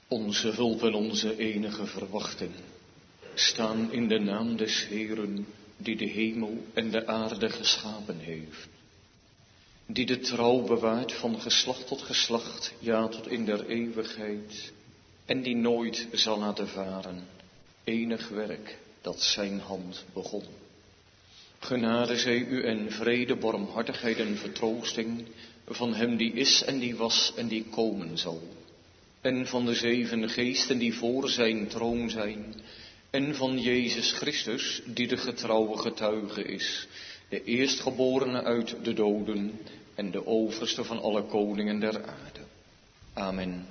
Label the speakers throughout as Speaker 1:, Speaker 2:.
Speaker 1: Onze hulp en onze enige verwachting staan in de naam des Heeren, die de hemel en de aarde geschapen heeft. Die de trouw bewaart van geslacht tot geslacht, ja tot in der eeuwigheid. En die nooit zal laten varen enig werk dat zijn hand begon. Genade zij u en vrede, barmhartigheid en vertroosting van hem die is en die was en die komen zal. En van de 7 geesten die voor zijn troon zijn. En van Jezus Christus die de getrouwe getuige is. De eerstgeborene uit de doden en de overste van alle koningen der aarde. Amen.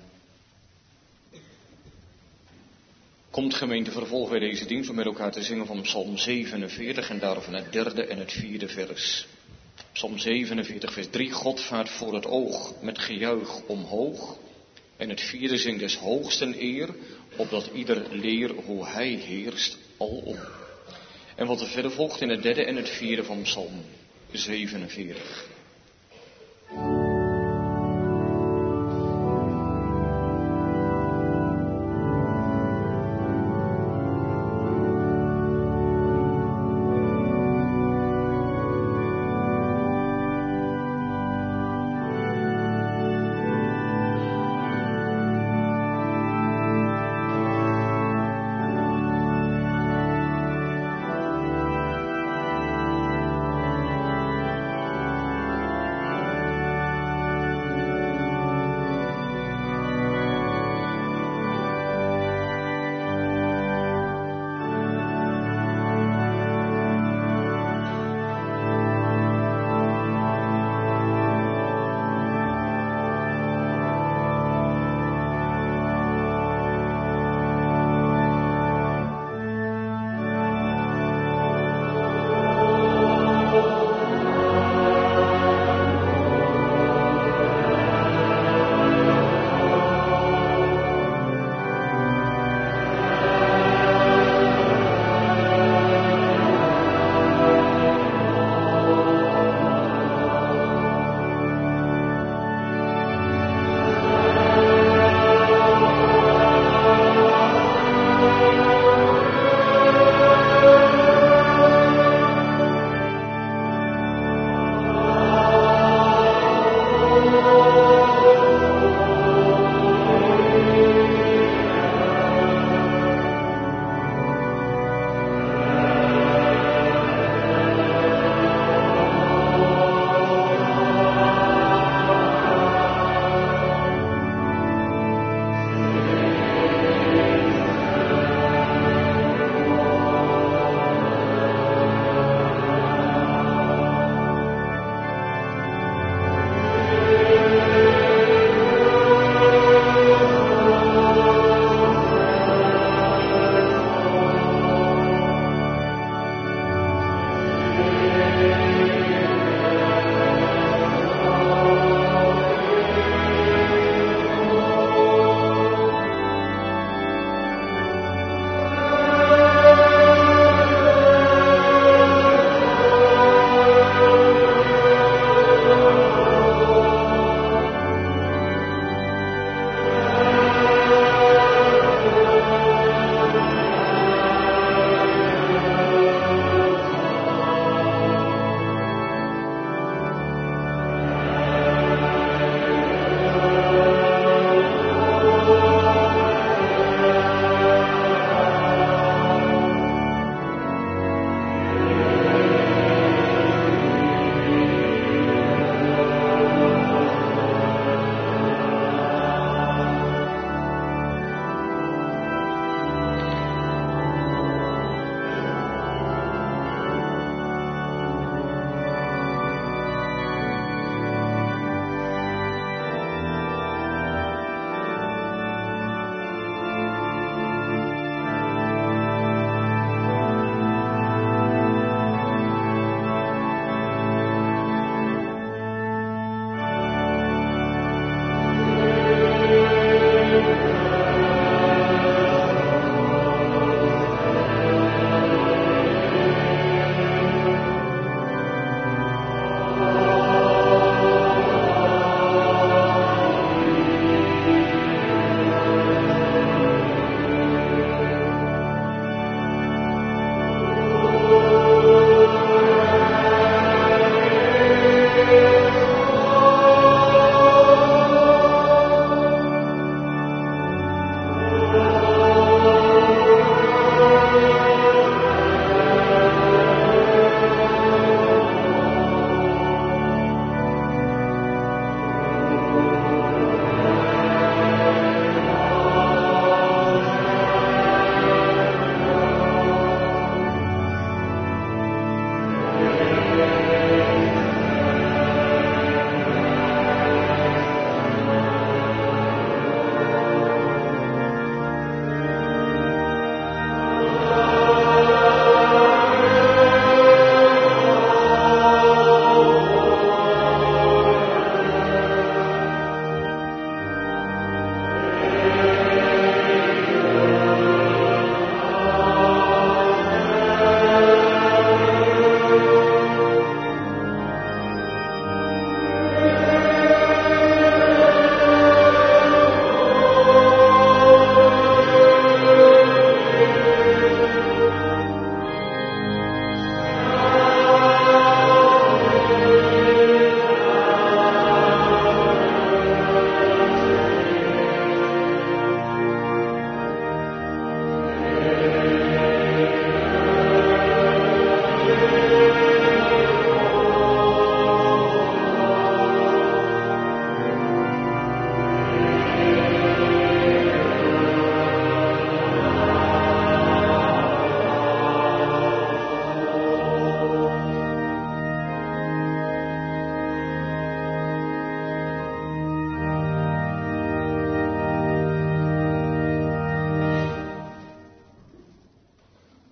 Speaker 1: Komt gemeente, vervolgen wij deze dienst om met elkaar te zingen van Psalm 47 en daarvan het 3e en het 4e vers. Psalm 47 vers 3, God vaart voor het oog met gejuich omhoog. En het 4e zingt des hoogsten eer, opdat ieder leer hoe hij heerst alom. En wat er verder volgt in het 3e en het 4e van Psalm 47.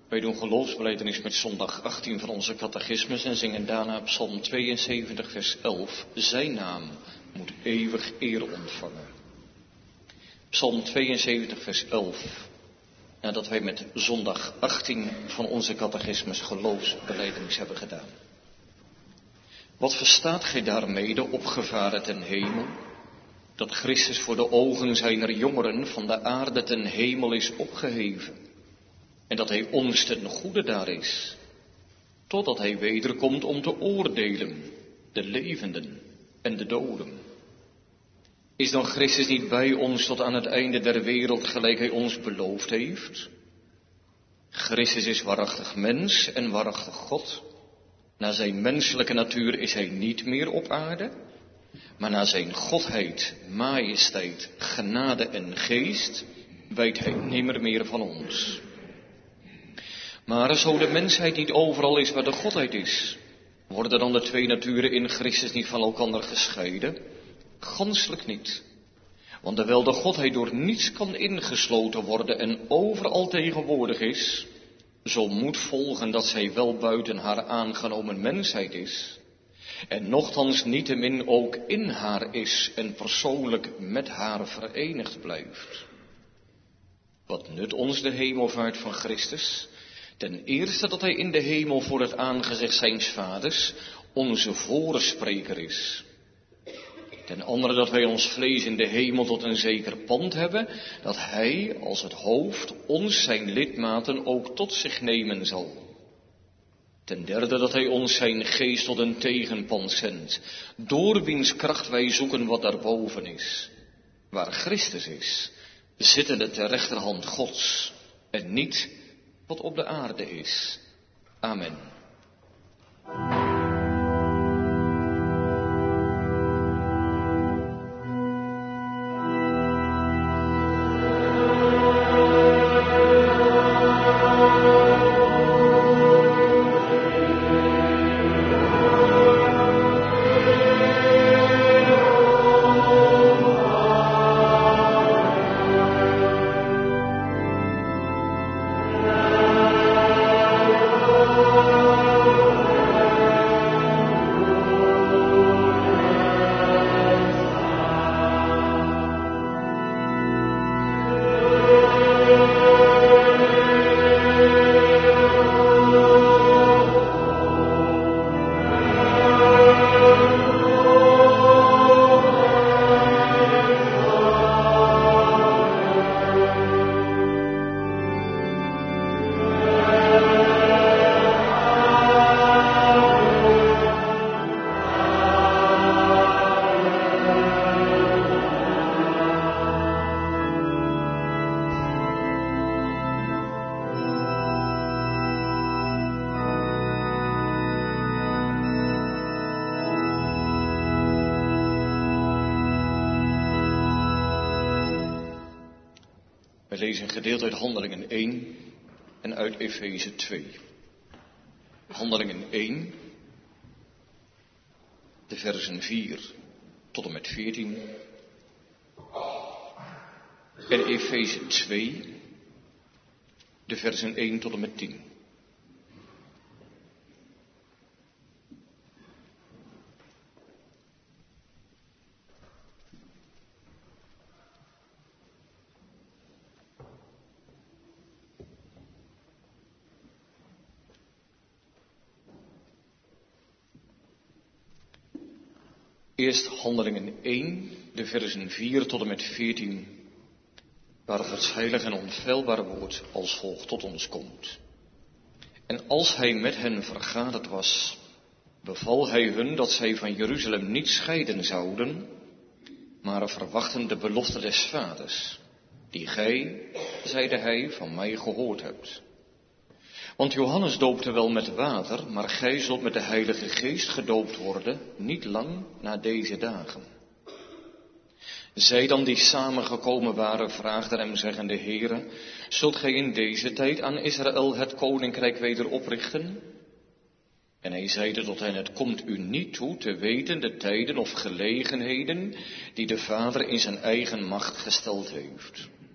Speaker 1: Wij doen geloofsbelijdenis met zondag 18 van onze catechismus en zingen daarna Psalm 72 vers 11. Zijn naam moet eeuwig eer ontvangen. Psalm 72 vers 11. Nadat wij met zondag 18 van onze catechismus geloofsbelijdenis hebben gedaan. Wat verstaat gij daarmee, de opgevaren ten hemel? Dat Christus voor de ogen zijner jongeren van de aarde ten hemel is opgeheven. En dat hij ons ten goede daar is. Totdat hij wederkomt om te oordelen, de levenden en de doden. Is dan Christus niet bij ons tot aan het einde der wereld gelijk hij ons beloofd heeft? Christus is waarachtig mens en waarachtig God. Na zijn menselijke natuur is hij niet meer op aarde, maar na zijn godheid, majesteit, genade en geest wijdt hij nimmer meer van ons. Maar zo de mensheid niet overal is waar de godheid is, worden dan de twee naturen in Christus niet van elkaar gescheiden? Ganselijk niet. Want terwijl de godheid door niets kan ingesloten worden en overal tegenwoordig is, zo moet volgen dat zij wel buiten haar aangenomen mensheid is, en nochtans niettemin ook in haar is en persoonlijk met haar verenigd blijft. Wat nut ons de hemelvaart van Christus? Ten eerste dat hij in de hemel voor het aangezicht zijns vaders onze voorspreker is. Ten andere dat wij ons vlees in de hemel tot een zeker pand hebben, dat hij als het hoofd ons zijn lidmaten ook tot zich nemen zal. Ten derde dat hij ons zijn geest tot een tegenpand zendt, door wiens kracht wij zoeken wat daarboven is. Waar Christus is, zittende ter rechterhand Gods en niet wat op de aarde is. Amen. We lezen een gedeelte uit Handelingen 1 en uit Efeze 2. Handelingen 1, de versen 4 tot en met 14. En Efeze 2, de versen 1 tot en met 10. Eerst Handelingen 1, de versen 4 tot en met 14, waar Gods heilig en onfeilbaar woord als volgt tot ons komt. En als hij met hen vergaderd was, beval hij hun dat zij van Jeruzalem niet scheiden zouden, maar verwachten de belofte des vaders, die gij, zeide hij, van mij gehoord hebt. Want Johannes doopte wel met water, maar gij zult met de Heilige Geest gedoopt worden, niet lang na deze dagen. Zij dan die samengekomen waren, vraagden hem zeggende, Heere, zult gij in deze tijd aan Israël het koninkrijk weder oprichten? En hij zeide tot hen, het komt u niet toe te weten de tijden of gelegenheden die de Vader in zijn eigen macht gesteld heeft.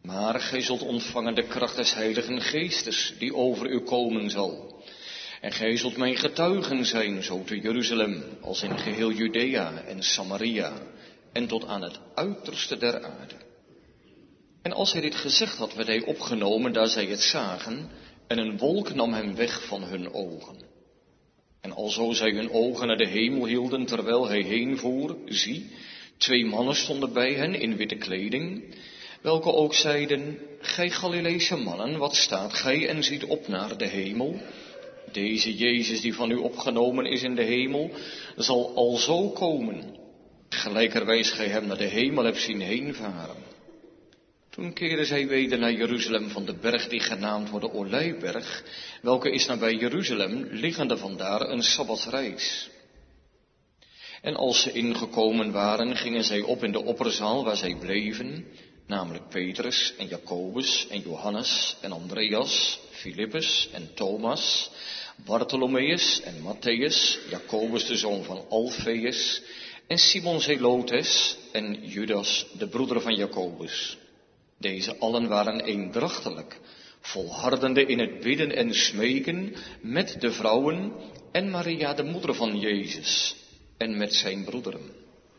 Speaker 1: Maar gij zult ontvangen de kracht des Heiligen Geestes, die over u komen zal. En gij zult mijn getuigen zijn, zo te Jeruzalem, als in geheel Judea en Samaria, en tot aan het uiterste der aarde. En als hij dit gezegd had, werd hij opgenomen, daar zij het zagen, en een wolk nam hem weg van hun ogen. En alzo zij hun ogen naar de hemel hielden, terwijl hij heenvoer, zie, 2 mannen stonden bij hen in witte kleding, welke ook zeiden, gij Galileese mannen, wat staat gij en ziet op naar de hemel? Deze Jezus die van u opgenomen is in de hemel, zal alzo komen, gelijkerwijs gij hem naar de hemel hebt zien heenvaren. Toen keerden zij weder naar Jeruzalem van de berg die genaamd wordt de Olijfberg, welke is nabij Jeruzalem, liggende vandaar een sabbatsreis. En als ze ingekomen waren, gingen zij op in de opperzaal waar zij bleven, namelijk Petrus en Jacobus en Johannes en Andreas, Filippus en Thomas, Bartholomeus en Matthäus, Jacobus de zoon van Alfeus en Simon Zelotes en Judas de broeder van Jacobus. Deze allen waren eendrachtelijk, volhardende in het bidden en smeken met de vrouwen en Maria de moeder van Jezus en met zijn broederen.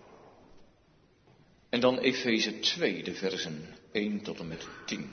Speaker 1: En dan Efeze 2, de versen 1 tot en met 10.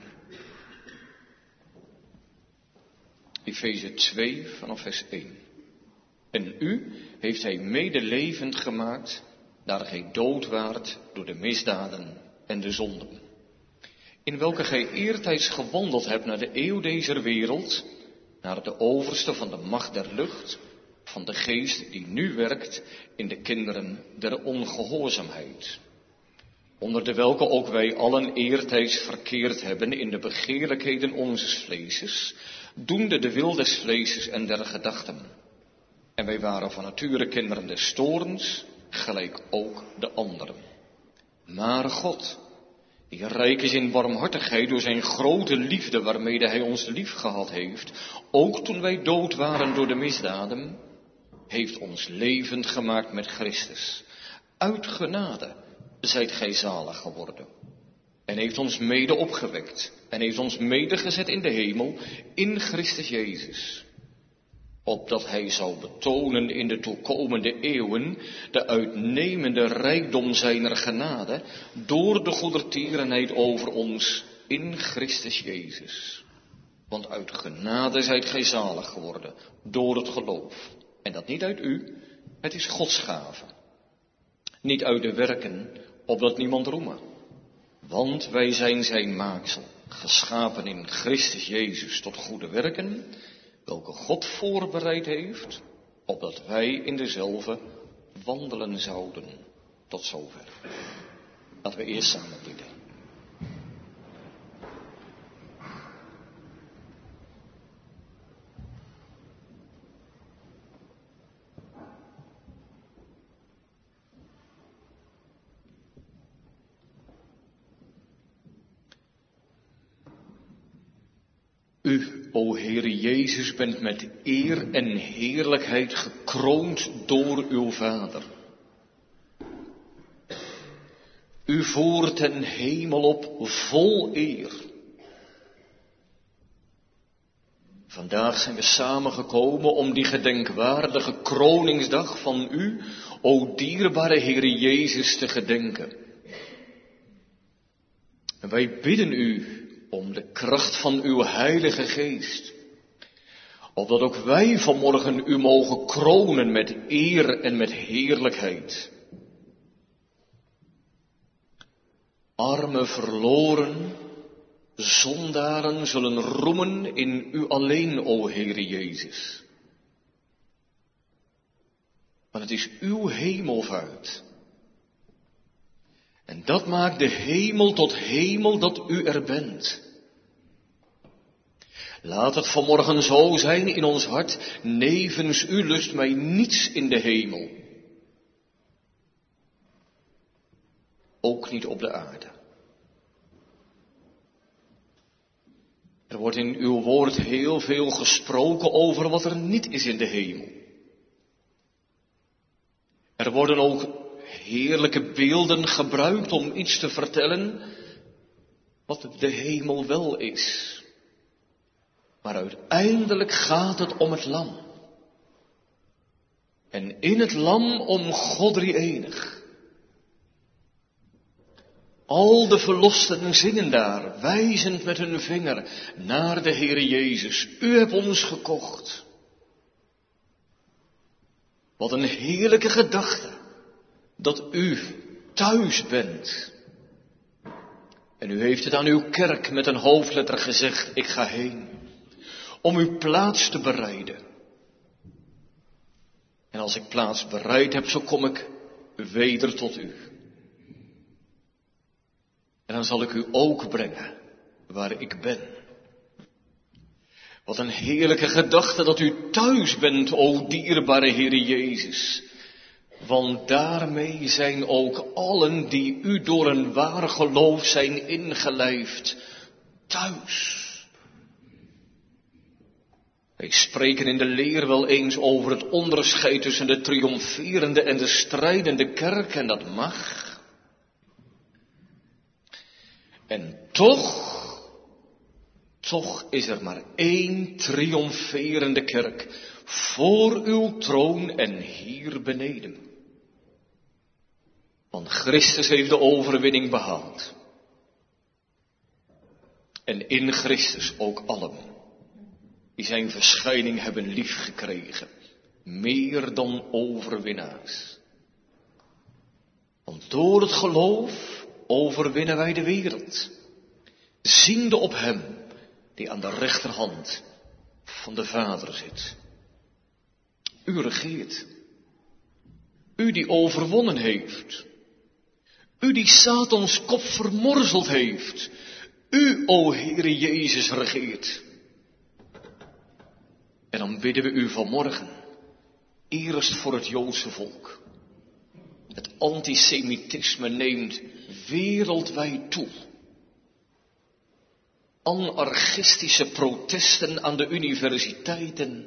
Speaker 1: Efeze 2 vanaf vers 1. En u heeft hij medelevend gemaakt, daar gij dood waart door de misdaden en de zonden, in welke gij eertijds gewandeld hebt naar de eeuw dezer wereld, naar de overste van de macht der lucht, van de geest die nu werkt in de kinderen der ongehoorzaamheid, onder de welke ook wij allen eertijds verkeerd hebben in de begeerlijkheden onzes vleeses, doende de wil des vleeses en der gedachten. En wij waren van nature kinderen des toorns, gelijk ook de anderen. Maar God, die rijk is in barmhartigheid door zijn grote liefde waarmede hij ons lief gehad heeft, ook toen wij dood waren door de misdaden, heeft ons levend gemaakt met Christus. Uit genade zijt gij zalig geworden. En heeft ons mede opgewekt en heeft ons medegezet in de hemel in Christus Jezus. Opdat hij zou betonen in de toekomende eeuwen de uitnemende rijkdom zijner genade door de goedertierenheid over ons in Christus Jezus. Want uit genade zijt gij zalig geworden door het geloof. En dat niet uit u, het is Gods gave. Niet uit de werken, opdat niemand roeme. Want wij zijn zijn maaksel, geschapen in Christus Jezus tot goede werken, welke God voorbereid heeft, opdat wij in dezelfde wandelen zouden. Tot zover. Laten we eerst samen bidden. U, o Heere Jezus, bent met eer en heerlijkheid gekroond door uw Vader. U voert ten hemel op vol eer. Vandaag zijn we samengekomen om die gedenkwaardige kroningsdag van u, o dierbare Heere Jezus, te gedenken. En wij bidden u om de kracht van uw Heilige Geest, opdat ook wij vanmorgen u mogen kronen met eer en met heerlijkheid. Arme verloren zondaren zullen roemen in u alleen, o Heere Jezus. Want het is uw hemelvaart. En dat maakt de hemel tot hemel dat u er bent. Laat het vanmorgen zo zijn in ons hart, nevens u lust mij niets in de hemel. Ook niet op de aarde. Er wordt in uw woord heel veel gesproken over wat er niet is in de hemel. Er worden ook heerlijke beelden gebruikt om iets te vertellen wat de hemel wel is. Maar uiteindelijk gaat het om het lam. En in het lam om God drie-enig. Al de verlosten zingen daar, wijzend met hun vinger naar de Heere Jezus. U hebt ons gekocht. Wat een heerlijke gedachte, dat u thuis bent. En u heeft het aan uw kerk met een hoofdletter gezegd, ik ga heen, om uw plaats te bereiden. En als ik plaats bereid heb, zo kom ik weder tot u. En dan zal ik u ook brengen waar ik ben. Wat een heerlijke gedachte dat u thuis bent, o dierbare Heere Jezus. Want daarmee zijn ook allen die u door een waar geloof zijn ingelijfd, thuis. Wij spreken in de leer wel eens over het onderscheid tussen de triomferende en de strijdende kerk, en dat mag. En toch is er maar één triomferende kerk voor uw troon en hier beneden. Want Christus heeft de overwinning behaald. En in Christus ook allen die zijn verschijning hebben liefgekregen, meer dan overwinnaars. Want door het geloof overwinnen wij de wereld, ziende op hem die aan de rechterhand van de Vader zit. U regeert, u die overwonnen heeft, u die Satans kop vermorzeld heeft, u, o Heere Jezus, regeert. En dan bidden we u vanmorgen, eerst voor het Joodse volk. Het antisemitisme neemt wereldwijd toe. Anarchistische protesten aan de universiteiten.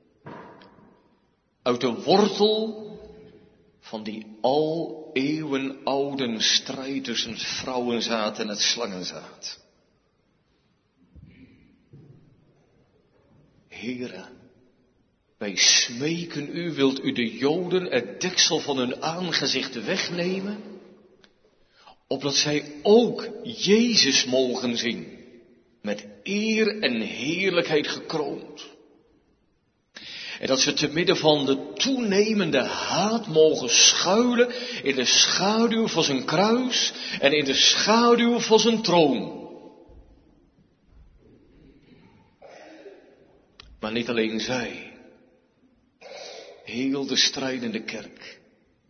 Speaker 1: Uit de wortel van die al eeuwenoude strijd tussen het vrouwenzaad en het slangenzaad. Heere, wij smeken u, wilt u de Joden het deksel van hun aangezicht wegnemen, opdat zij ook Jezus mogen zien, met eer en heerlijkheid gekroond. En dat ze te midden van de toenemende haat mogen schuilen in de schaduw van zijn kruis en in de schaduw van zijn troon. Maar niet alleen zij, heel de strijdende kerk.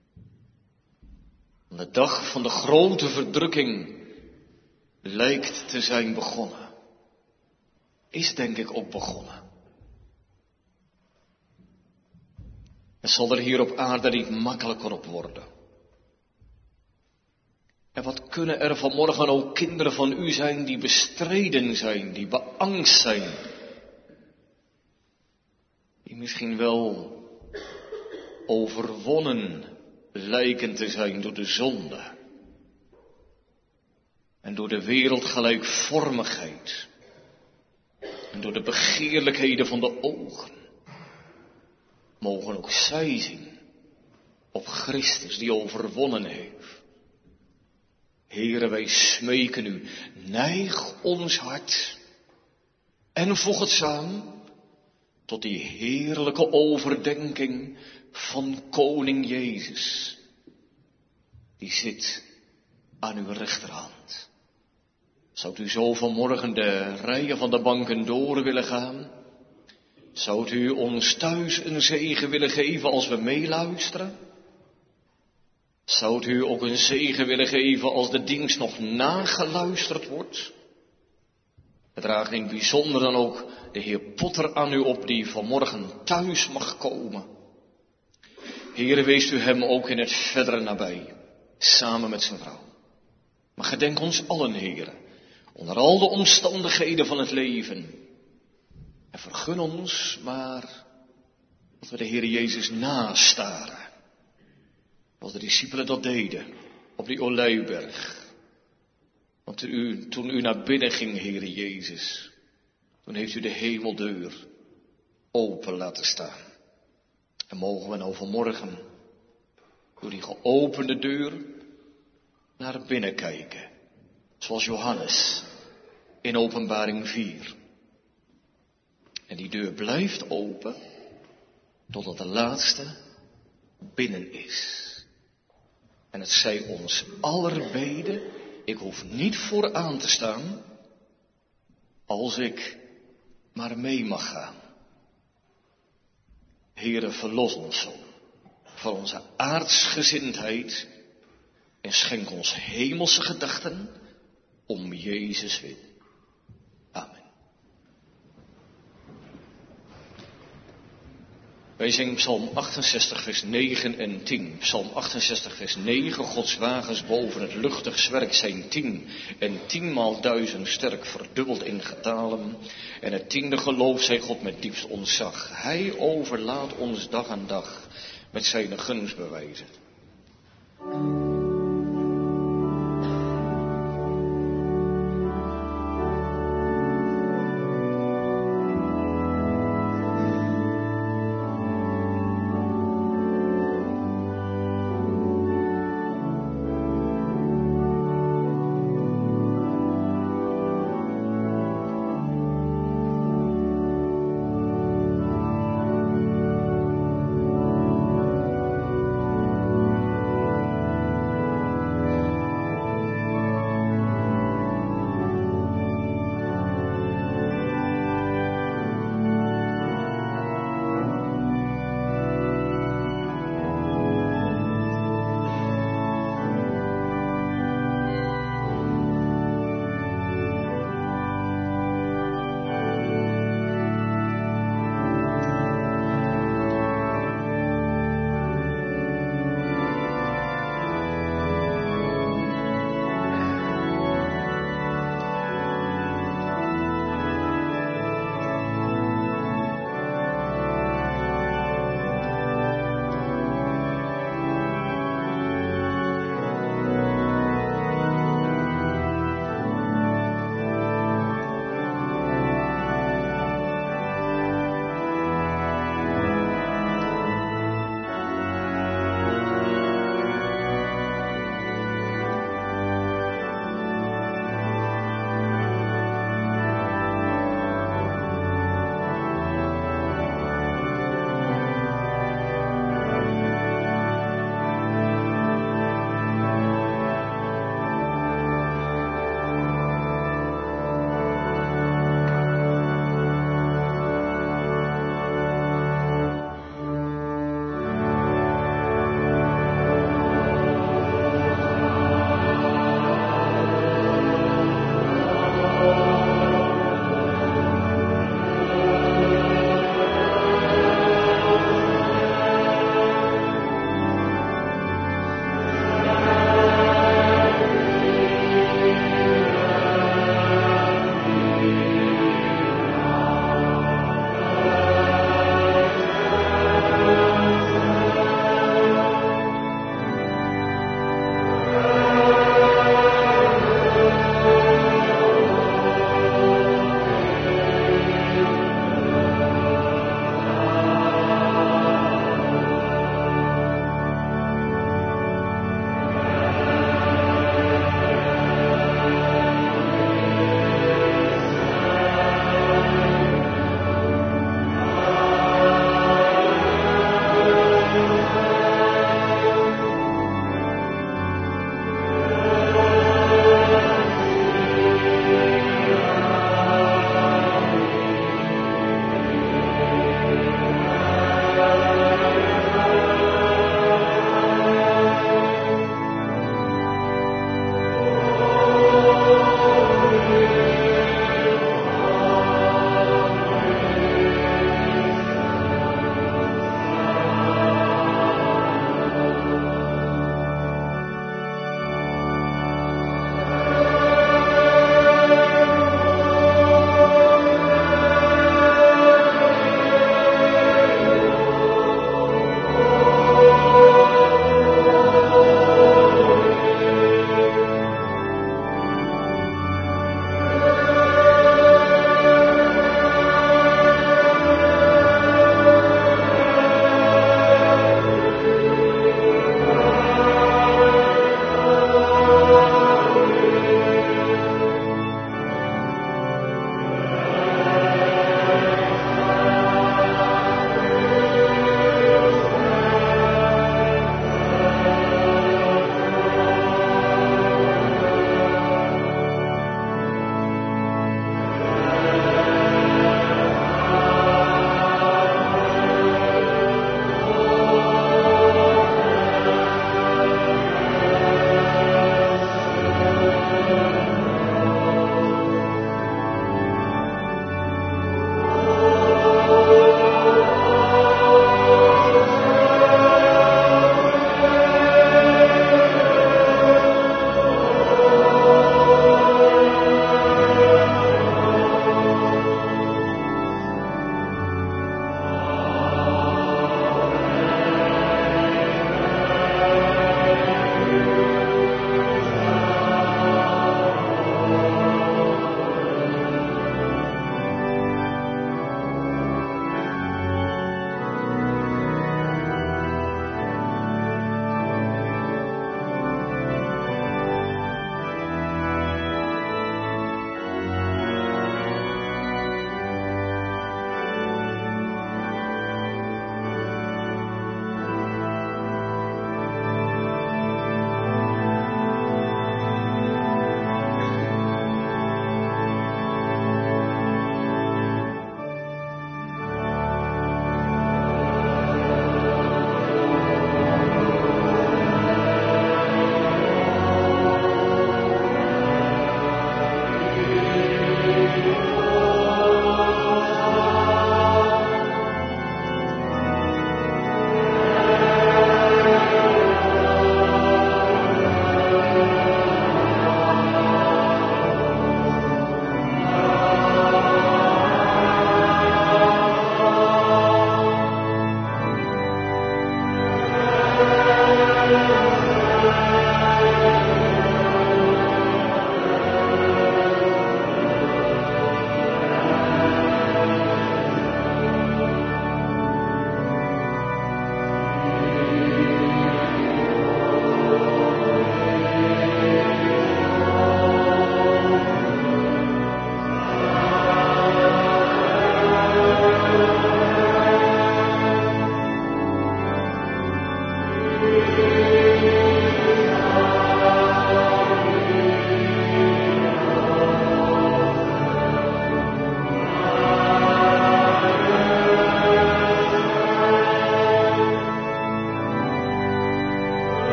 Speaker 1: De dag van de grote verdrukking lijkt te zijn begonnen. Is denk ik ook begonnen. Het zal er hier op aarde niet makkelijker op worden. En wat kunnen er vanmorgen ook kinderen van u zijn die bestreden zijn, die beangst zijn. Die misschien wel overwonnen lijken te zijn door de zonde. En door de wereldgelijkvormigheid. En door de begeerlijkheden van de ogen. Mogen ook zij zien op Christus die overwonnen heeft. Heere, wij smeken u, neig ons hart en voeg het samen tot die heerlijke overdenking van koning Jezus. Die zit aan uw rechterhand. Zoudt u zo vanmorgen de rijen van de banken door willen gaan? Zoudt u ons thuis een zegen willen geven als we meeluisteren? Zoudt u ook een zegen willen geven als de dienst nog nageluisterd wordt? Het draagt in het bijzonder dan ook de Heer Potter aan u op die vanmorgen thuis mag komen. Heere, wees u hem ook in het verdere nabij, samen met zijn vrouw. Maar gedenk ons allen, Heere, onder al de omstandigheden van het leven. En vergun ons maar dat we de Heer Jezus nastaren. Als de discipelen dat deden op die Olijfberg. Want toen u naar binnen ging, Heere Jezus, toen heeft u de hemeldeur open laten staan. En mogen we nou vanmorgen door die geopende deur naar binnen kijken. Zoals Johannes in Openbaring 4. En die deur blijft open totdat de laatste binnen is. En het zij ons aller bede, ik hoef niet vooraan te staan, als ik maar mee mag gaan. Heere, verlos ons zo van onze aardsgezindheid en schenk ons hemelse gedachten om Jezus wil. Amen. Wij zingen Psalm 68 vers 9 en 10. Psalm 68 vers 9. Gods wagens boven het luchtig zwerk zijn 10 en 10.000 sterk verdubbeld in getalen. En het 10e geloof zij God met diepst ontzag. Hij overlaat ons dag aan dag met zijn gunstbewijzen.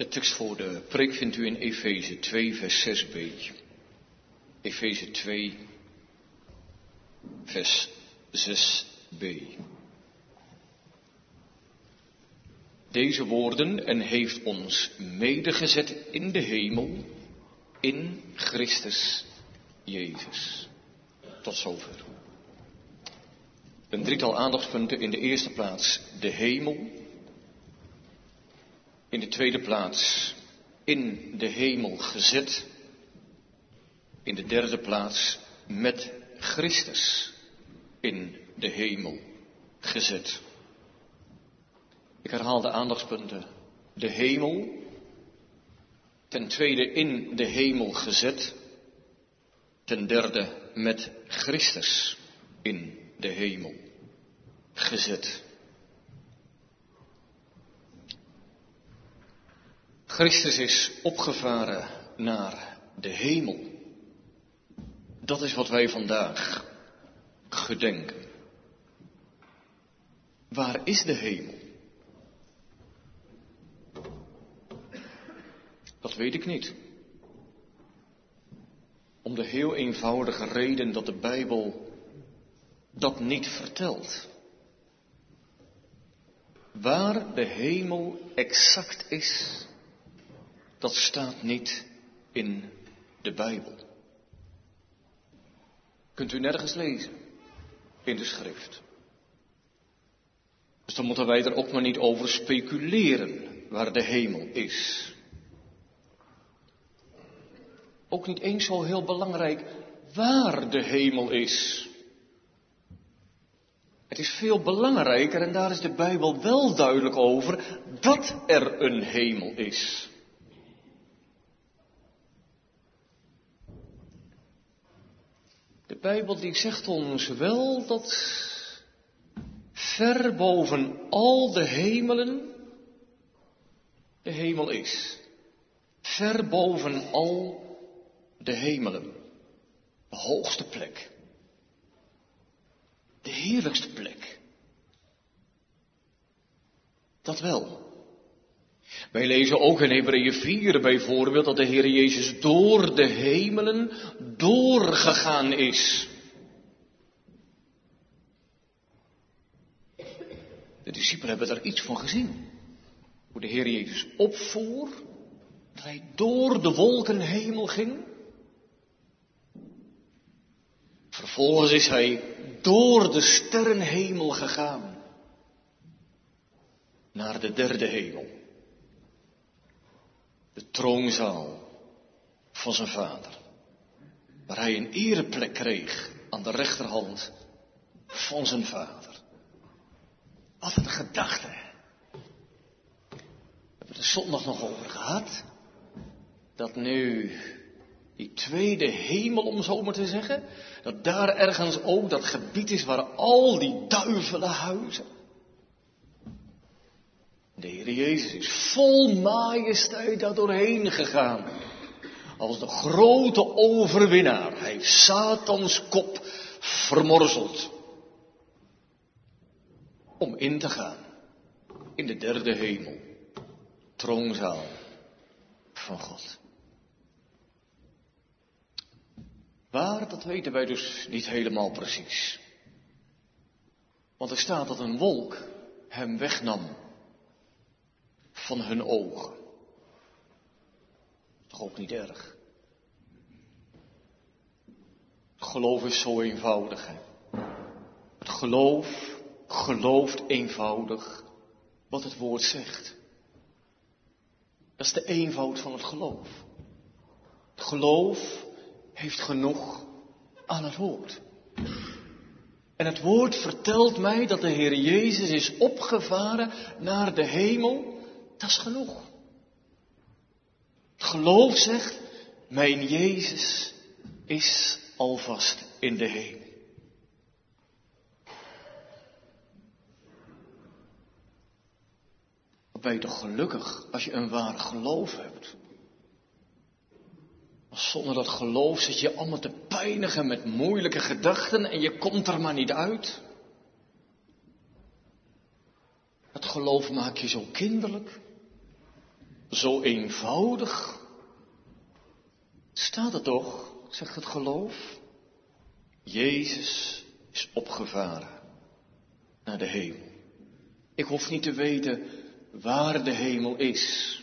Speaker 1: De tekst voor de preek vindt u in Efeze 2, vers 6b. Efeze 2, vers 6b. Deze woorden: en heeft ons medegezet in de hemel, in Christus Jezus. Tot zover. Een drietal aandachtspunten. In de eerste plaats de hemel. In de tweede plaats in de hemel gezet. In de derde plaats met Christus in de hemel gezet. Ik herhaal de aandachtspunten. De hemel. Ten tweede in de hemel gezet. Ten derde met Christus in de hemel gezet. Christus is opgevaren naar de hemel. Dat is wat wij vandaag gedenken. Waar is de hemel? Dat weet ik niet. Om de heel eenvoudige reden dat de Bijbel dat niet vertelt. Waar de hemel exact is, dat staat niet in de Bijbel. Kunt u nergens lezen in de schrift. Dus dan moeten wij er ook maar niet over speculeren waar de hemel is. Ook niet eens zo heel belangrijk waar de hemel is. Het is veel belangrijker, en daar is de Bijbel wel duidelijk over, dat er een hemel is. De Bijbel die zegt ons wel dat ver boven al de hemelen de hemel is. Ver boven al de hemelen. De hoogste plek. De heerlijkste plek. Dat wel. Wij lezen ook in Hebreeën 4 bijvoorbeeld dat de Heer Jezus door de hemelen doorgegaan is. De discipelen hebben daar iets van gezien. Hoe de Heer Jezus opvoer, dat hij door de wolkenhemel ging. Vervolgens is hij door de sterrenhemel gegaan. Naar de derde hemel. De troonzaal van zijn vader. Waar hij een ereplek kreeg aan de rechterhand van zijn vader. Wat een gedachte. We hebben het er zondag nog over gehad. Dat nu die tweede hemel, om zo maar te zeggen, dat daar ergens ook dat gebied is waar al die duivelen huizen. De Heer Jezus is vol majesteit daar doorheen gegaan. Als de grote overwinnaar. Hij heeft Satans kop vermorzeld. Om in te gaan in de derde hemel. Troonzaal van God. Waar, dat weten wij dus niet helemaal precies. Want er staat dat een wolk hem wegnam van hun ogen. Toch ook niet erg. Het geloof is zo eenvoudig. Hè? Het geloof gelooft eenvoudig wat het woord zegt. Dat is de eenvoud van het geloof. Het geloof heeft genoeg aan het woord. En het woord vertelt mij dat de Heer Jezus is opgevaren naar de hemel. Dat is genoeg. Het geloof zegt, mijn Jezus is alvast in de hemel. Wat ben je toch gelukkig als je een waar geloof hebt. Zonder dat geloof zit je allemaal te pijnigen met moeilijke gedachten en je komt er maar niet uit. Het geloof maakt je zo kinderlijk. Zo eenvoudig staat het toch, zegt het geloof. Jezus is opgevaren naar de hemel. Ik hoef niet te weten waar de hemel is.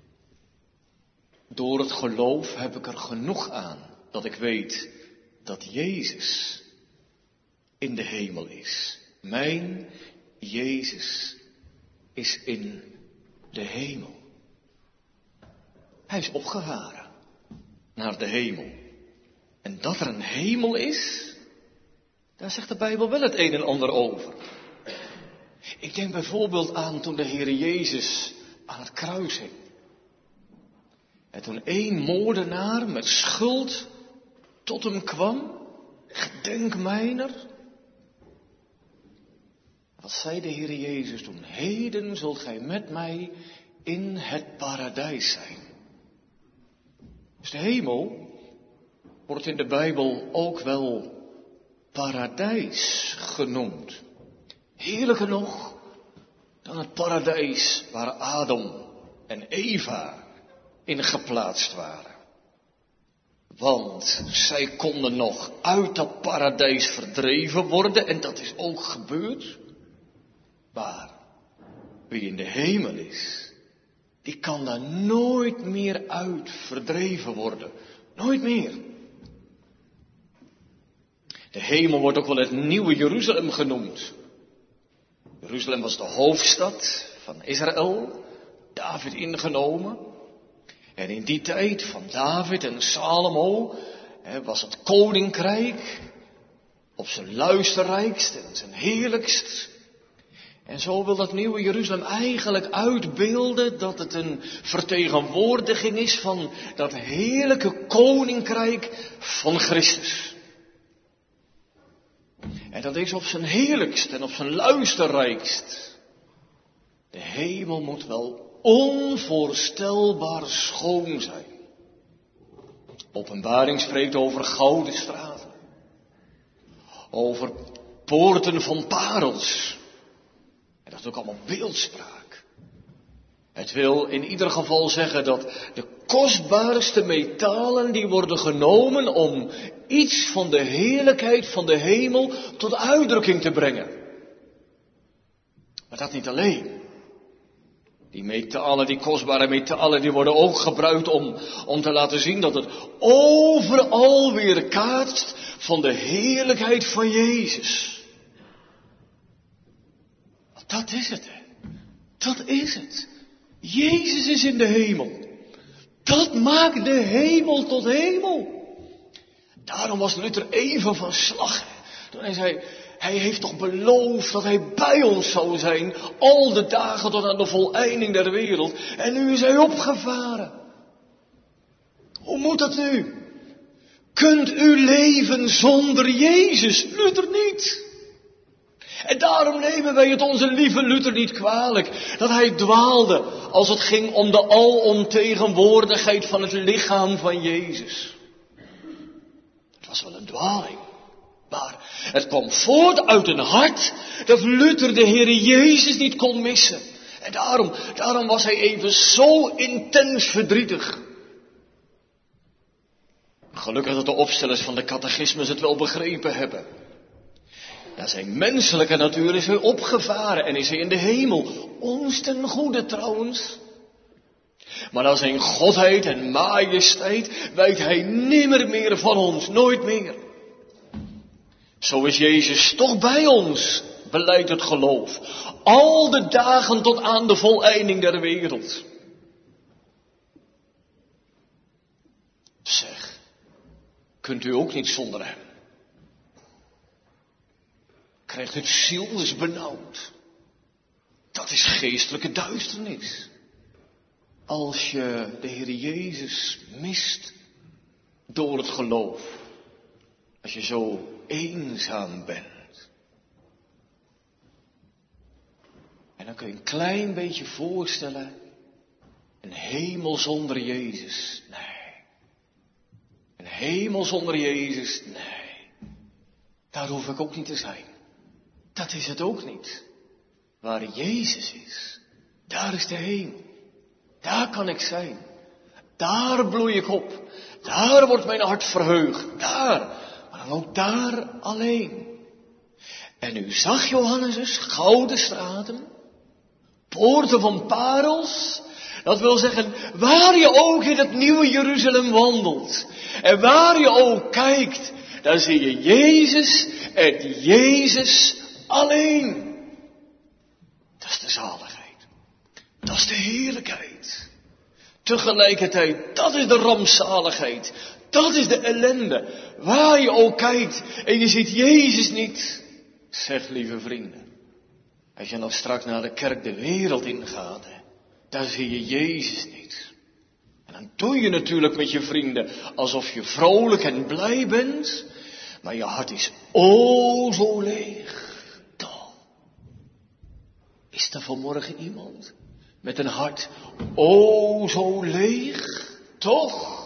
Speaker 1: Door het geloof heb ik er genoeg aan dat ik weet dat Jezus in de hemel is. Mijn Jezus is in de hemel. Hij is opgevaren naar de hemel. En dat er een hemel is, daar zegt de Bijbel wel het een en ander over. Ik denk bijvoorbeeld aan toen de Heer Jezus aan het kruis hing. En toen één moordenaar met schuld tot hem kwam, gedenk mijner. Wat zei de Heer Jezus toen? Heden zult gij met mij in het paradijs zijn. Dus de hemel wordt in de Bijbel ook wel paradijs genoemd. Heerlijker nog dan het paradijs waar Adam en Eva in geplaatst waren. Want zij konden nog uit dat paradijs verdreven worden en dat is ook gebeurd. Maar wie in de hemel is, die kan daar nooit meer uit verdreven worden. Nooit meer. De hemel wordt ook wel het nieuwe Jeruzalem genoemd. Jeruzalem was de hoofdstad van Israël, David ingenomen. En in die tijd van David en Salomo was het koninkrijk op zijn luisterrijkst en zijn heerlijkst. En zo wil dat nieuwe Jeruzalem eigenlijk uitbeelden dat het een vertegenwoordiging is van dat heerlijke koninkrijk van Christus. En dat is op zijn heerlijkst en op zijn luisterrijkst. De hemel moet wel onvoorstelbaar schoon zijn. Openbaring spreekt over gouden straten. Over poorten van parels. En dat is ook allemaal beeldspraak. Het wil in ieder geval zeggen dat de kostbaarste metalen die worden genomen om iets van de heerlijkheid van de hemel tot uitdrukking te brengen. Maar dat niet alleen. Die metalen, die kostbare metalen, die worden ook gebruikt om te laten zien dat het overal weer kaatst van de heerlijkheid van Jezus. Dat is het, hè. Dat is het. Jezus is in de hemel. Dat maakt de hemel tot hemel. Daarom was Luther even van slag. Toen hij zei, hij heeft toch beloofd dat hij bij ons zou zijn, al de dagen tot aan de voleinding der wereld. En nu is hij opgevaren. Hoe moet dat nu? Kunt u leven zonder Jezus? Luther niet. En daarom nemen wij het onze lieve Luther niet kwalijk dat hij dwaalde als het ging om de alomtegenwoordigheid van het lichaam van Jezus. Het was wel een dwaling, maar het kwam voort uit een hart dat Luther de Heer Jezus niet kon missen. En daarom was hij even zo intens verdrietig. Gelukkig dat de opstellers van de catechismus het wel begrepen hebben. Naar zijn menselijke natuur is hij opgevaren en is hij in de hemel. Ons ten goede trouwens. Maar naar zijn godheid en majesteit wijkt hij nimmer meer van ons, nooit meer. Zo is Jezus toch bij ons, belijdt het geloof. Al de dagen tot aan de voleinding der wereld. Zeg, kunt u ook niet zonder hem? Krijgt het ziel is benauwd. Dat is geestelijke duisternis. Als je de Heer Jezus mist door het geloof. Als je zo eenzaam bent. En dan kun je een klein beetje voorstellen. Een hemel zonder Jezus. Nee. Een hemel zonder Jezus. Nee. Daar hoef ik ook niet te zijn. Dat is het ook niet. Waar Jezus is, daar is de hemel. Daar kan ik zijn. Daar bloei ik op. Daar wordt mijn hart verheugd. Daar. Maar dan ook daar alleen. En nu zag Johannes dus gouden straten. Poorten van parels. Dat wil zeggen, waar je ook in het nieuwe Jeruzalem wandelt. En waar je ook kijkt. Daar zie je Jezus en Jezus alleen. Dat is de zaligheid. Dat is de heerlijkheid. Tegelijkertijd, dat is de rampzaligheid. Dat is de ellende. Waar je ook kijkt en je ziet Jezus niet. Zeg, lieve vrienden. Als je nou straks naar de kerk de wereld ingaat, daar zie je Jezus niet. En dan doe je natuurlijk met je vrienden alsof je vrolijk en blij bent. Maar je hart is o zo leeg. Toch. Is er vanmorgen iemand met een hart o zo leeg? Toch?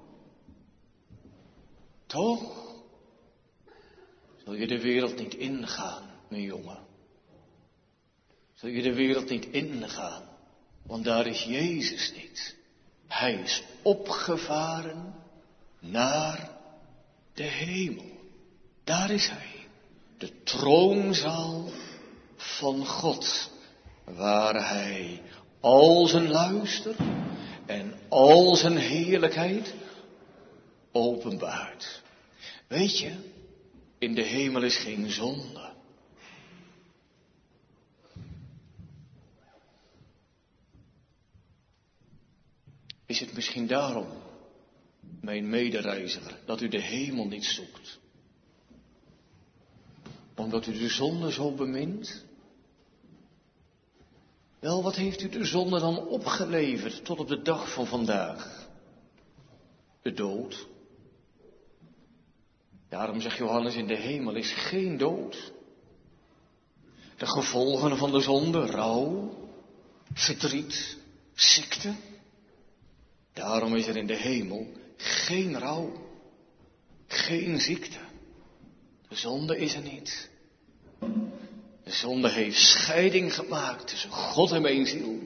Speaker 1: Toch? Zul je de wereld niet ingaan, mijn jongen? Zul je de wereld niet ingaan? Want daar is Jezus niet. Hij is opgevaren naar de hemel. Daar is hij. De troonzaal van God. Waar hij al zijn luister en al zijn heerlijkheid openbaart. Weet je, in de hemel is geen zonde. Is het misschien daarom, mijn medereiziger, dat u de hemel niet zoekt? Omdat u de zonde zo bemint? Wel, wat heeft u de zonde dan opgeleverd tot op de dag van vandaag? De dood. Daarom zegt Johannes, in de hemel is geen dood. De gevolgen van de zonde, rouw, verdriet, ziekte. Daarom is er in de hemel geen rouw, geen ziekte. De zonde is er niet. De zonde heeft scheiding gemaakt tussen God en mijn ziel.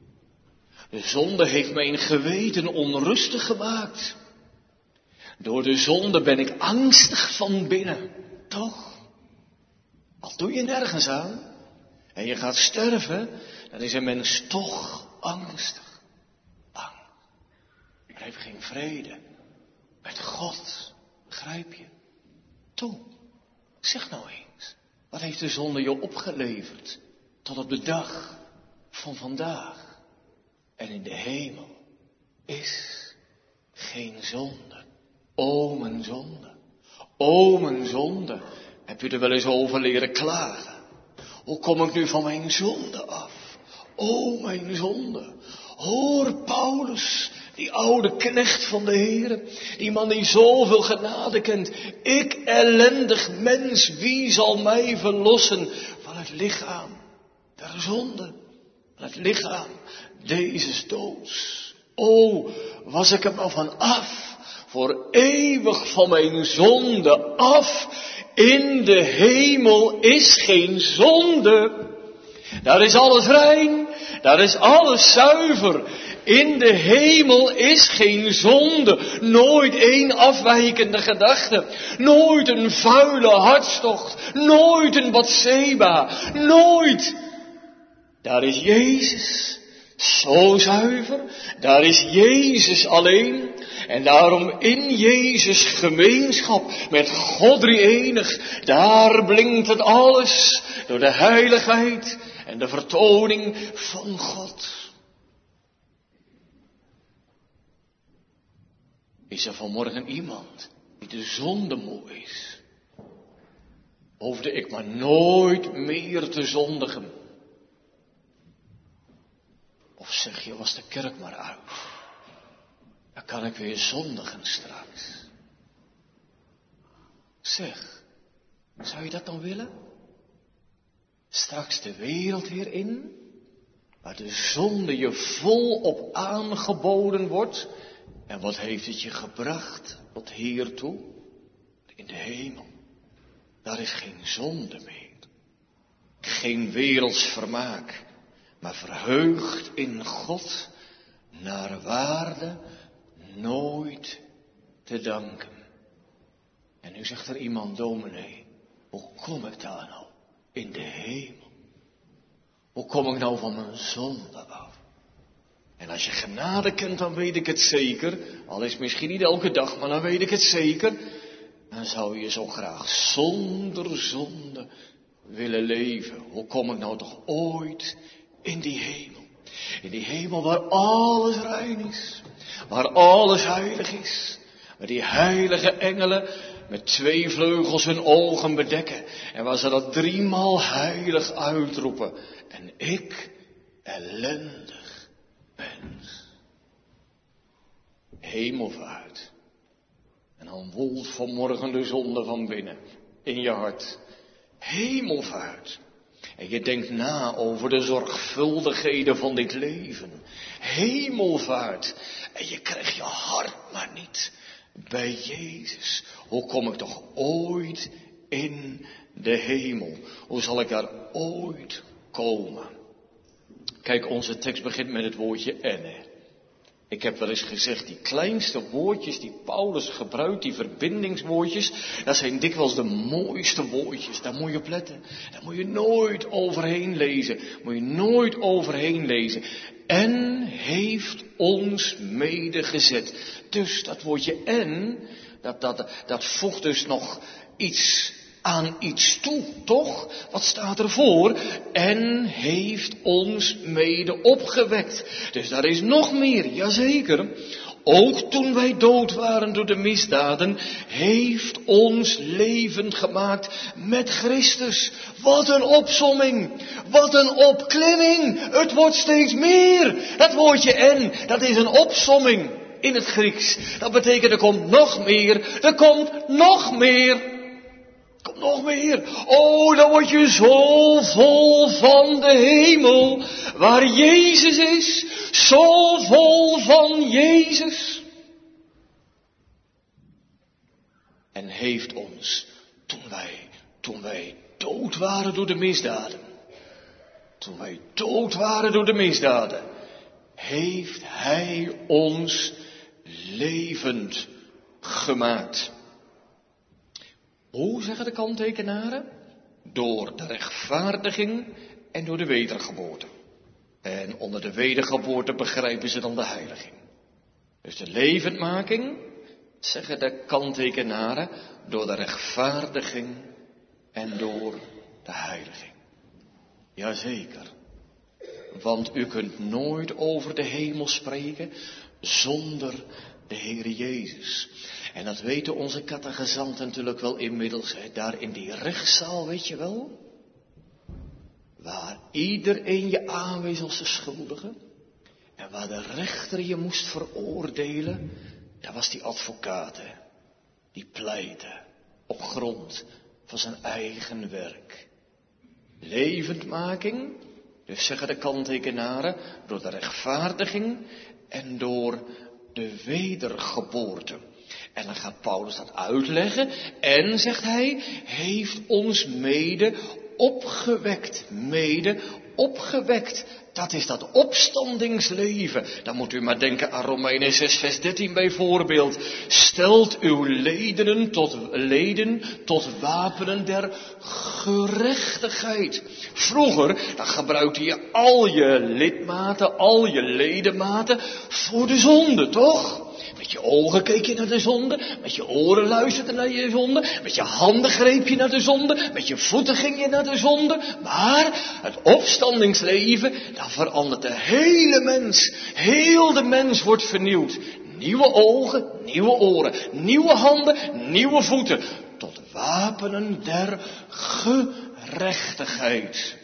Speaker 1: De zonde heeft mijn geweten onrustig gemaakt. Door de zonde ben ik angstig van binnen. Toch? Al doe je nergens aan en je gaat sterven, dan is een mens toch angstig. Bang. Er heeft geen vrede met God. Begrijp je? Toe, zeg nou eens. Wat heeft de zonde je opgeleverd tot op de dag van vandaag? En in de hemel is geen zonde. O mijn zonde. O mijn zonde. Heb je er wel eens over leren klagen? Hoe kom ik nu van mijn zonde af? O mijn zonde. Hoor Paulus, die oude knecht van de Heere, die man die zoveel genade kent. Ik ellendig mens, wie zal mij verlossen van het lichaam der zonde? Van het lichaam deze doods. O, was ik er maar van af. Voor eeuwig van mijn zonde af. In de hemel is geen zonde. Daar is alles rein. Daar is alles zuiver. In de hemel is geen zonde. Nooit één afwijkende gedachte. Nooit een vuile hartstocht. Nooit een Batseba. Nooit. Daar is Jezus. Zo zuiver. Daar is Jezus alleen. En daarom in Jezus gemeenschap met God drie-enig. Daar blinkt het alles door de heiligheid en de vertoning van God. Is er vanmorgen iemand die de zonde moe is? Hoefde ik maar nooit meer te zondigen? Of zeg je, was de kerk maar uit? Dan kan ik weer zondigen straks. Zeg, zou je dat dan willen? Straks de wereld weer in, waar de zonde je volop aangeboden wordt. En wat heeft het je gebracht tot hiertoe? In de hemel. Daar is geen zonde meer. Geen werelds vermaak. Maar verheugd in God. naar waarde nooit te danken. En nu zegt er iemand, dominee, hoe kom ik daar nou in de hemel? Hoe kom ik nou van mijn zonde af? En als je genade kent, dan weet ik het zeker. Al is het misschien niet elke dag, maar dan weet ik het zeker. Dan zou je zo graag zonder zonde willen leven. Hoe kom ik nou toch ooit in die hemel? In die hemel waar alles rein is. Waar alles heilig is. Waar die heilige engelen met 2 vleugels hun ogen bedekken. En waar ze dat 3-maal heilig uitroepen. En ik, ellendig mens. Hemelvaart. En dan woelt vanmorgen de zonde van binnen. In je hart. Hemelvaart. En je denkt na over de zorgvuldigheden van dit leven. Hemelvaart. En je krijgt je hart maar niet bij Jezus. Hoe kom ik toch ooit in de hemel? Hoe zal ik daar ooit komen? Kijk, onze tekst begint met het woordje en. Ik heb wel eens gezegd, die kleinste woordjes die Paulus gebruikt, die verbindingswoordjes, dat zijn dikwijls de mooiste woordjes. Daar moet je op letten. Daar moet je nooit overheen lezen. Moet je nooit overheen lezen. En heeft ons medegezet. Dus dat woordje en, dat voegt dus nog iets aan iets toe, toch? Wat staat ervoor? En heeft ons mede opgewekt. Dus daar is nog meer, jazeker. Ook toen wij dood waren door de misdaden, heeft ons levend gemaakt met Christus. Wat een opsomming, wat een opklimming. Het wordt steeds meer. Dat woordje en, dat is een opsomming in het Grieks. Dat betekent er komt nog meer, er komt nog meer. Kom nog meer. Oh, dan word je zo vol van de hemel. Waar Jezus is. Zo vol van Jezus. En heeft ons, toen wij dood waren door de misdaden. Toen wij dood waren door de misdaden. Heeft Hij ons levend gemaakt. Hoe zeggen de kanttekenaren? Door de rechtvaardiging en door de wedergeboorte. En onder de wedergeboorte begrijpen ze dan de heiliging. Dus de levendmaking, zeggen de kanttekenaren, door de rechtvaardiging en door de heiliging. Jazeker. Want u kunt nooit over de hemel spreken zonder de Heere Jezus. En dat weten onze catechizanten natuurlijk wel inmiddels. Daar in die rechtszaal, weet je wel. Waar iedereen je aanwees als de schuldige. En waar de rechter je moest veroordelen. Daar was die advocaat. Die pleitte op grond van zijn eigen werk. Levendmaking. Dus zeggen de kanttekenaren. Door de rechtvaardiging en door de wedergeboorte. En dan gaat Paulus dat uitleggen. En, zegt hij, heeft ons mede opgewekt. Mede opgewekt. Dat is dat opstandingsleven. Dan moet u maar denken aan Romeinen 6 vers 13 bijvoorbeeld. Stelt uw leden tot wapenen der gerechtigheid. Vroeger, dan gebruikte je al je lidmaten, al je ledematen voor de zonde, toch? Met je ogen keek je naar de zonde, met je oren luisterde naar je zonde, met je handen greep je naar de zonde, met je voeten ging je naar de zonde. Maar het opstandingsleven, daar verandert de hele mens. Heel de mens wordt vernieuwd. Nieuwe ogen, nieuwe oren, nieuwe handen, nieuwe voeten. Tot wapenen der gerechtigheid.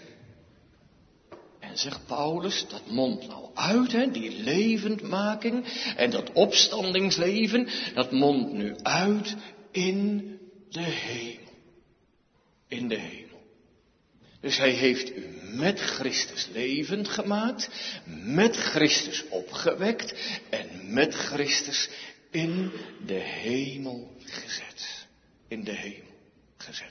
Speaker 1: En zegt Paulus, dat mondt nou uit, die levendmaking en dat opstandingsleven, dat mondt nu uit in de hemel. In de hemel. Dus hij heeft u met Christus levend gemaakt, met Christus opgewekt en met Christus in de hemel gezet. In de hemel gezet.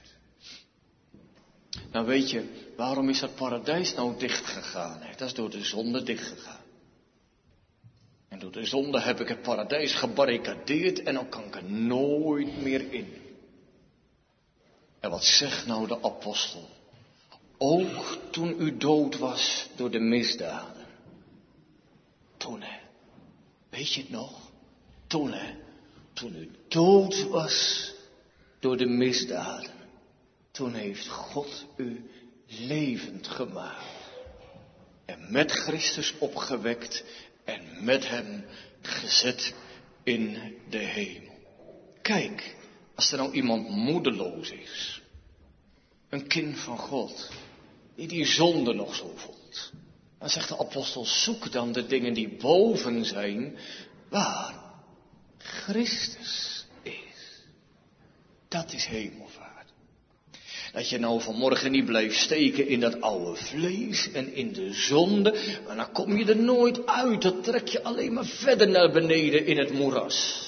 Speaker 1: Nou weet je, waarom is dat paradijs nou dicht gegaan? Dat is door de zonde dicht gegaan. En door de zonde heb ik het paradijs gebarricadeerd en dan kan ik er nooit meer in. En wat zegt nou de apostel? Ook toen u dood was door de misdaden. Toen, hè. Weet je het nog? Toen, hè. Toen u dood was door de misdaden. Toen heeft God u levend gemaakt. En met Christus opgewekt en met hem gezet in de hemel. Kijk, als er nou iemand moedeloos is. Een kind van God. Die zonde nog zo voelt. Dan zegt de apostel, zoek dan de dingen die boven zijn. Waar Christus is. Dat is hemelvaart. Dat je nou vanmorgen niet blijft steken in dat oude vlees en in de zonde. Maar dan kom je er nooit uit. Dat trek je alleen maar verder naar beneden in het moeras.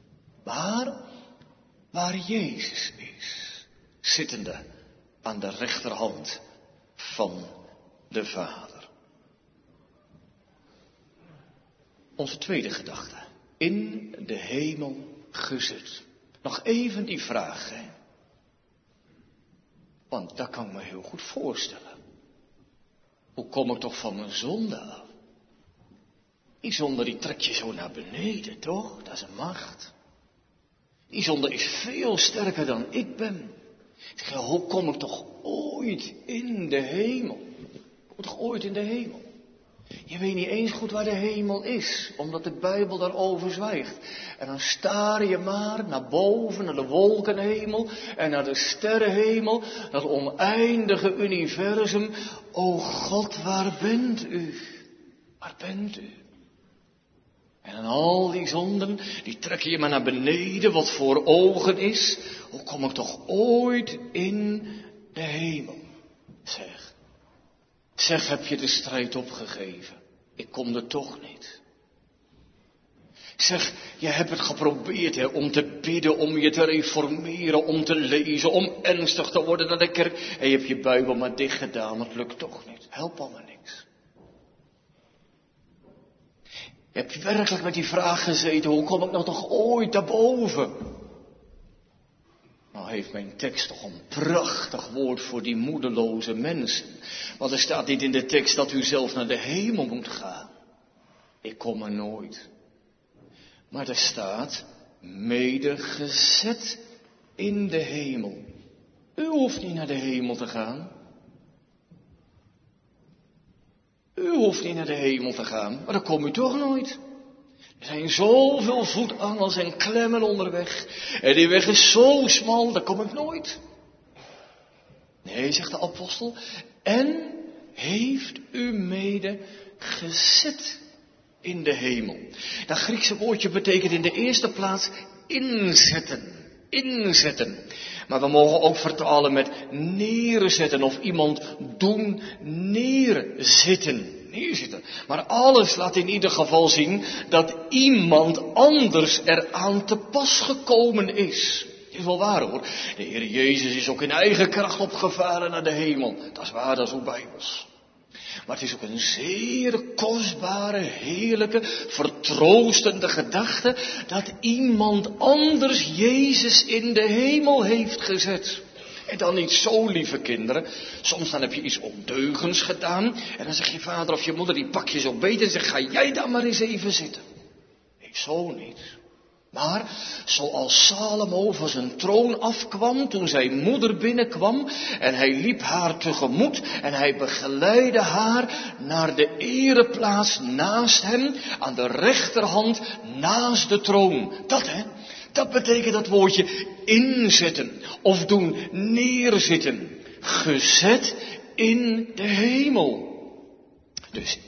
Speaker 1: Waar Jezus is. Zittende aan de rechterhand van de Vader. Onze tweede gedachte. In de hemel gezet. Nog even die vraag, hè. Want dat kan ik me heel goed voorstellen. Hoe kom ik toch van mijn zonde af? Die zonde die trek je zo naar beneden, toch? Dat is een macht. Die zonde is veel sterker dan ik ben. Hoe kom ik toch ooit in de hemel? Kom ik toch ooit in de hemel? Je weet niet eens goed waar de hemel is, omdat de Bijbel daarover zwijgt. En dan staar je maar naar boven, naar de wolkenhemel en naar de sterrenhemel, dat oneindige universum. O God, waar bent u? Waar bent u? En aan al die zonden, die trekken je maar naar beneden, wat voor ogen is. Hoe kom ik toch ooit in de hemel? Zeg, heb je de strijd opgegeven? Ik kom er toch niet. Zeg, je hebt het geprobeerd, hè, om te bidden, om je te reformeren, om te lezen, om ernstig te worden naar de kerk. En je hebt je Bijbel maar dicht gedaan, het lukt toch niet. Helpt allemaal niks. Heb je werkelijk met die vraag gezeten, hoe kom ik nou toch ooit daarboven? Nou heeft mijn tekst toch een prachtig woord voor die moedeloze mensen. Want er staat niet in de tekst dat u zelf naar de hemel moet gaan. Ik kom er nooit. Maar er staat, mede gezet in de hemel. U hoeft niet naar de hemel te gaan. U hoeft niet naar de hemel te gaan, maar dan kom u toch nooit. Er zijn zoveel voetangels en klemmen onderweg. En die weg is zo smal, daar kom ik nooit. Nee, zegt de apostel. En heeft u mede gezet in de hemel. Dat Griekse woordje betekent in de eerste plaats inzetten. Inzetten. Maar we mogen ook vertalen met neerzetten of iemand doen neerzitten. Maar alles laat in ieder geval zien dat iemand anders eraan te pas gekomen is. Het is wel waar hoor. De Heer Jezus is ook in eigen kracht opgevaren naar de hemel. Dat is waar, dat is ook Bijbels. Maar het is ook een zeer kostbare, heerlijke, vertroostende gedachte dat iemand anders Jezus in de hemel heeft gezet. En dan niet zo, lieve kinderen. Soms dan heb je iets ondeugens gedaan. En dan zegt je vader of je moeder, die pak je zo beet en zegt, ga jij daar maar eens even zitten. Nee, zo niet. Maar zoals Salomo van zijn troon afkwam toen zijn moeder binnenkwam. En hij liep haar tegemoet en hij begeleidde haar naar de ereplaats naast hem. Aan de rechterhand naast de troon. Dat hè. Dat betekent dat woordje inzetten of doen neerzitten. Gezet in de hemel. Dus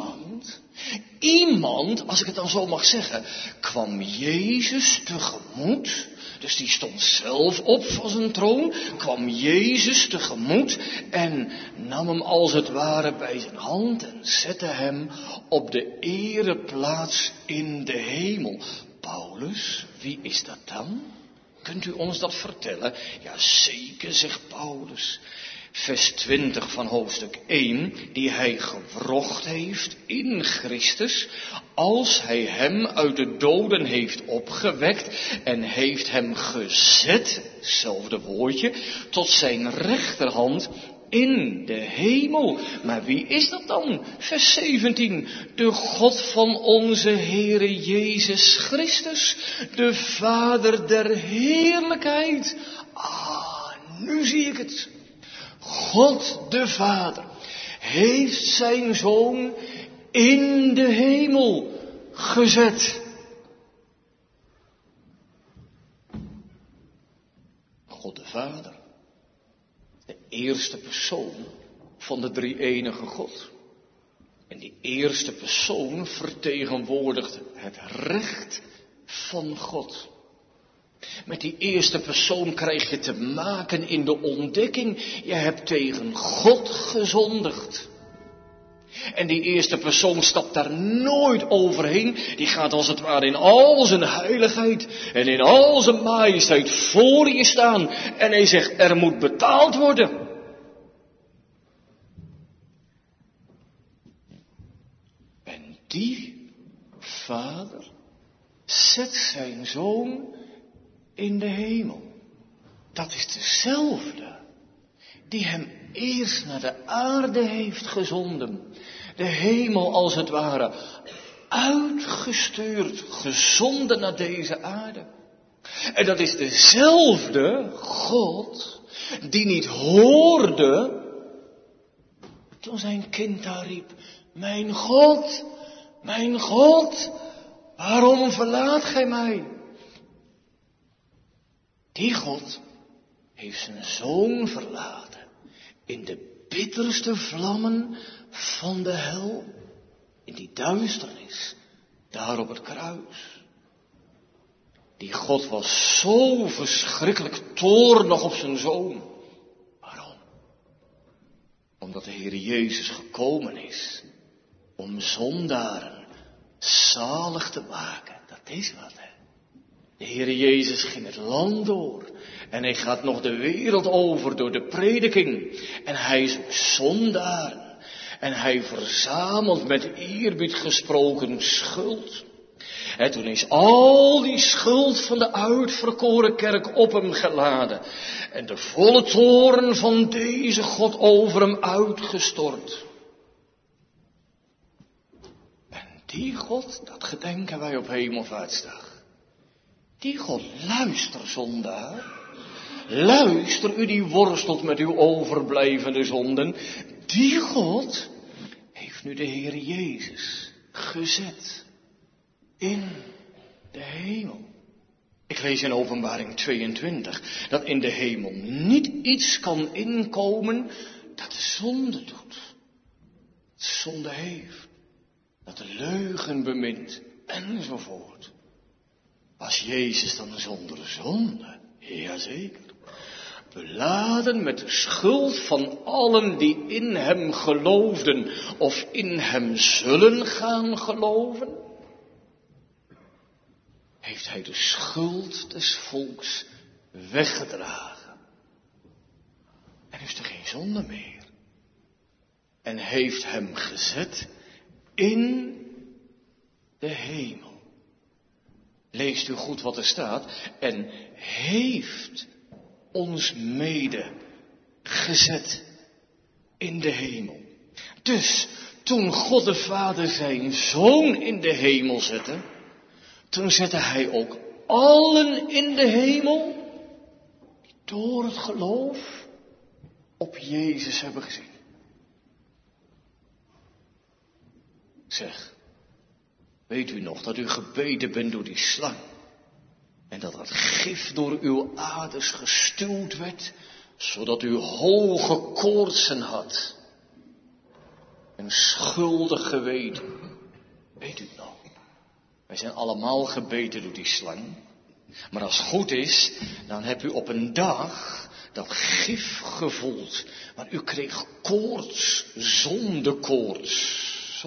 Speaker 1: iemand, als ik het dan zo mag zeggen, kwam Jezus tegemoet. Dus die stond zelf op van zijn troon, kwam Jezus tegemoet en nam hem als het ware bij zijn hand en zette hem op de ereplaats in de hemel. Paulus, wie is dat dan? Kunt u ons dat vertellen? Ja, zeker, zegt Paulus. Vers 20 van hoofdstuk 1, die hij gewrocht heeft in Christus, als hij hem uit de doden heeft opgewekt en heeft hem gezet, hetzelfde woordje, tot zijn rechterhand in de hemel. Maar wie is dat dan? Vers 17. De God van onze Heere Jezus Christus, de Vader der heerlijkheid. Nu zie ik het. God de Vader heeft zijn Zoon in de hemel gezet. God de Vader, de eerste persoon van de drie-enige God. En die eerste persoon vertegenwoordigt het recht van God. Met die eerste persoon krijg je te maken in de ontdekking, je hebt tegen God gezondigd. En die eerste persoon stapt daar nooit overheen, die gaat als het ware in al zijn heiligheid en in al zijn majesteit voor je staan. En hij zegt, er moet betaald worden. En die Vader zet zijn Zoon in de hemel. Dat is dezelfde die hem eerst naar de aarde heeft gezonden. De hemel als het ware uitgestuurd, gezonden naar deze aarde. En dat is dezelfde God die niet hoorde toen zijn kind daar riep, mijn God, waarom verlaat gij mij? Die God heeft zijn Zoon verlaten in de bitterste vlammen van de hel, in die duisternis, daar op het kruis. Die God was zo verschrikkelijk toornig op zijn Zoon. Waarom? Omdat de Heer Jezus gekomen is om zondaren zalig te maken. Dat is wat, hè. De Heer Jezus ging het land door. En hij gaat nog de wereld over door de prediking. En hij zoekt zondaren. En hij verzamelt met eerbied gesproken schuld. En toen is al die schuld van de uitverkoren kerk op hem geladen. En de volle toorn van deze God over hem uitgestort. En die God, dat gedenken wij op Hemelvaartsdag. Die God, luister zondaar. Luister u die worstelt met uw overblijvende zonden. Die God heeft nu de Heer Jezus gezet in de hemel. Ik lees in Openbaring 22 dat in de hemel niet iets kan inkomen dat de zonde doet. Dat zonde heeft. Dat de leugen bemint enzovoort. Was Jezus dan zonder zonde? Jazeker. Beladen met de schuld van allen die in hem geloofden of in hem zullen gaan geloven, heeft hij de schuld des volks weggedragen. En is er geen zonde meer. En heeft hem gezet in de hemel. Leest u goed wat er staat. En heeft ons mede gezet in de hemel. Dus toen God de Vader zijn Zoon in de hemel zette, toen zette hij ook allen in de hemel die door het geloof op Jezus hebben gezien. Zeg, weet u nog dat u gebeten bent door die slang? En dat dat gif door uw aders gestuwd werd, zodat u hoge koortsen had. Een schuldig geweten. Weet u het nog? Wij zijn allemaal gebeten door die slang. Maar als het goed is, dan hebt u op een dag dat gif gevoeld. Maar u kreeg koorts, zondekoorts.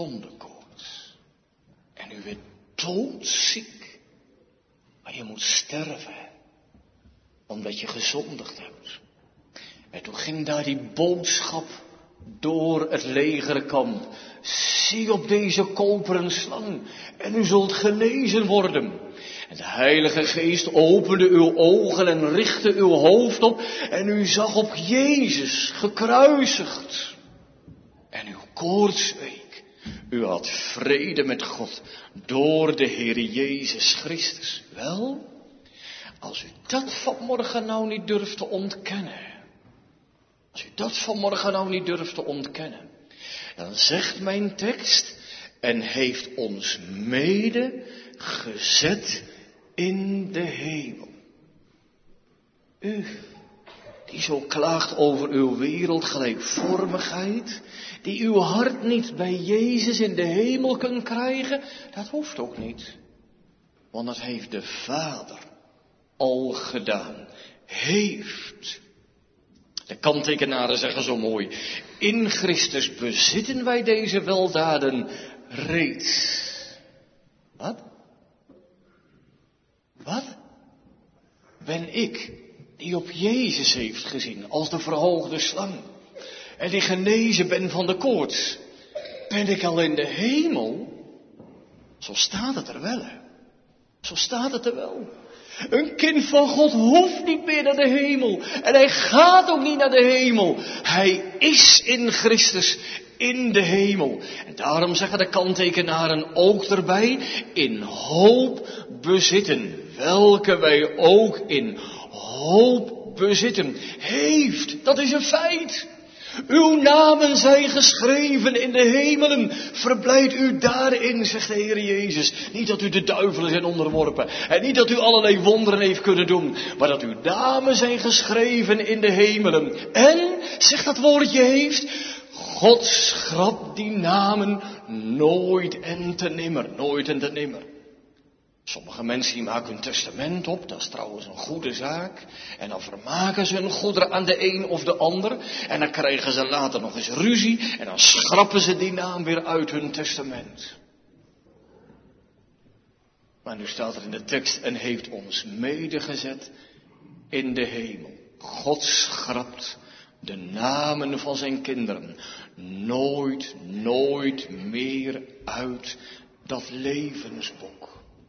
Speaker 1: En u werd doodziek. Maar je moet sterven, omdat je gezondigd hebt. En toen ging daar die boodschap door het legerkamp. Zie op deze koperen slang en u zult genezen worden. En de Heilige Geest opende uw ogen en richtte uw hoofd op en u zag op Jezus gekruisigd. En uw koorts week. U had vrede met God door de Heer Jezus Christus. Wel, als u dat vanmorgen nou niet durft te ontkennen. Als u dat vanmorgen nou niet durft te ontkennen. Dan zegt mijn tekst, en heeft ons mede gezet in de hemel. U, die zo klaagt over uw wereldgelijkvormigheid, die uw hart niet bij Jezus in de hemel kunt krijgen, dat hoeft ook niet. Want dat heeft de Vader al gedaan. Heeft. De kanttekenaren zeggen zo mooi, in Christus bezitten wij deze weldaden reeds. Wat? Wat? Ben ik, die op Jezus heeft gezien als de verhoogde slang, en die genezen ben van de koorts, ben ik al in de hemel? Zo staat het er wel, hè? Zo staat het er wel. Een kind van God hoeft niet meer naar de hemel. En hij gaat ook niet naar de hemel. Hij is in Christus in de hemel. En daarom zeggen de kanttekenaren ook erbij, in hoop bezitten. Welke wij ook in hoop bezitten. Heeft, dat is een feit. Uw namen zijn geschreven in de hemelen. Verblijd u daarin, zegt de Heer Jezus. Niet dat u de duivelen zijn onderworpen. En niet dat u allerlei wonderen heeft kunnen doen. Maar dat uw namen zijn geschreven in de hemelen. En, zegt dat woordje heeft, God schrapt die namen nooit en te nimmer. Nooit en te nimmer. Sommige mensen die maken hun testament op, dat is trouwens een goede zaak. En dan vermaken ze hun goederen aan de een of de ander. En dan krijgen ze later nog eens ruzie. En dan schrappen ze die naam weer uit hun testament. Maar nu staat er in de tekst, en heeft ons medegezet in de hemel. God schrapt de namen van zijn kinderen nooit meer uit dat levensboek.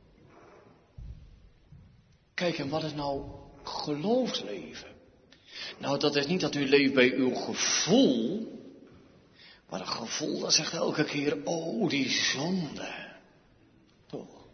Speaker 1: Kijk, en wat is nou geloofsleven? Nou, dat is niet dat u leeft bij uw gevoel. Maar een gevoel dat zegt elke keer, oh die zonde. Toch.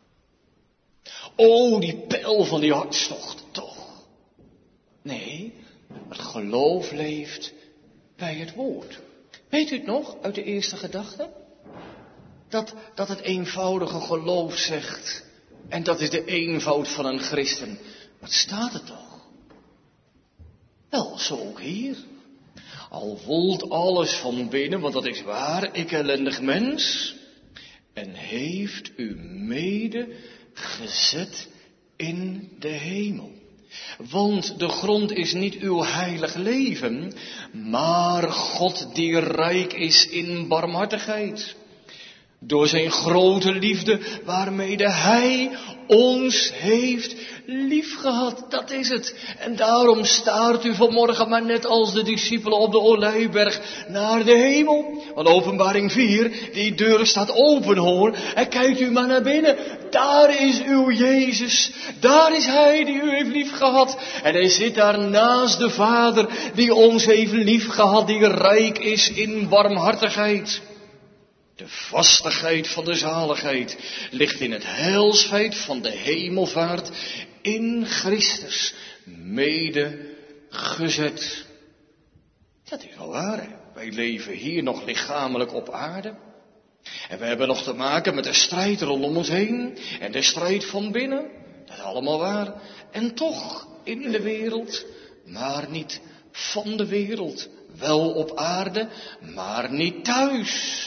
Speaker 1: Oh die pijl van die hartstocht, toch. Nee, het geloof leeft bij het woord. Weet u het nog, uit de eerste gedachte? Dat het eenvoudige geloof zegt... En dat is de eenvoud van een christen. Wat staat het toch? Wel, zo ook hier. Al woelt alles van binnen, want dat is waar, ik ellendig mens. En heeft u mede gezet in de hemel. Want de grond is niet uw heilig leven, maar God die rijk is in barmhartigheid. Door zijn grote liefde waarmede hij ons heeft liefgehad. Dat is het. En daarom staart u vanmorgen maar net als de discipelen op de Olijfberg naar de hemel. Want Openbaring 4, die deur staat open hoor. En kijkt u maar naar binnen. Daar is uw Jezus. Daar is hij die u heeft liefgehad. En hij zit daar naast de Vader die ons heeft liefgehad. Die rijk is in barmhartigheid. De vastigheid van de zaligheid ligt in het heilsfeit van de hemelvaart in Christus mede gezet. Dat is wel waar, hè? Wij leven hier nog lichamelijk op aarde. En we hebben nog te maken met de strijd rondom ons heen en de strijd van binnen. Dat is allemaal waar. En toch in de wereld, maar niet van de wereld. Wel op aarde, maar niet thuis.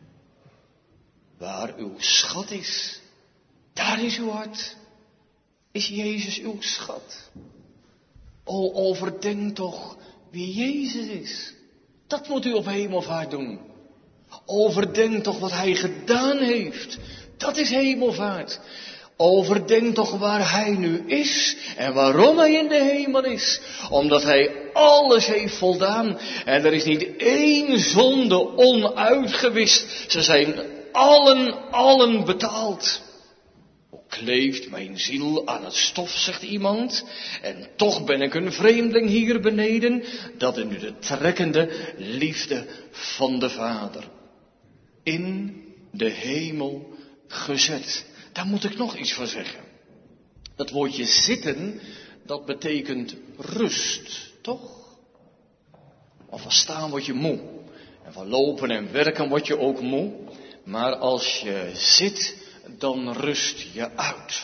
Speaker 1: Waar uw schat is, daar is uw hart. Is Jezus uw schat? O, overdenk toch wie Jezus is. Dat moet u op hemelvaart doen. Overdenk toch wat hij gedaan heeft. Dat is hemelvaart. Overdenk toch waar hij nu is en waarom hij in de hemel is. Omdat hij alles heeft voldaan en er is niet één zonde onuitgewist. Ze zijn allen betaald. Hoe kleeft mijn ziel aan het stof, zegt iemand, en toch ben ik een vreemdeling hier beneden. Dat is nu de trekkende liefde van de Vader. In de hemel gezet. Daar moet ik nog iets van zeggen. Dat woordje zitten, dat betekent rust, toch? Want van staan word je moe. En van lopen en werken word je ook moe. Maar als je zit, dan rust je uit.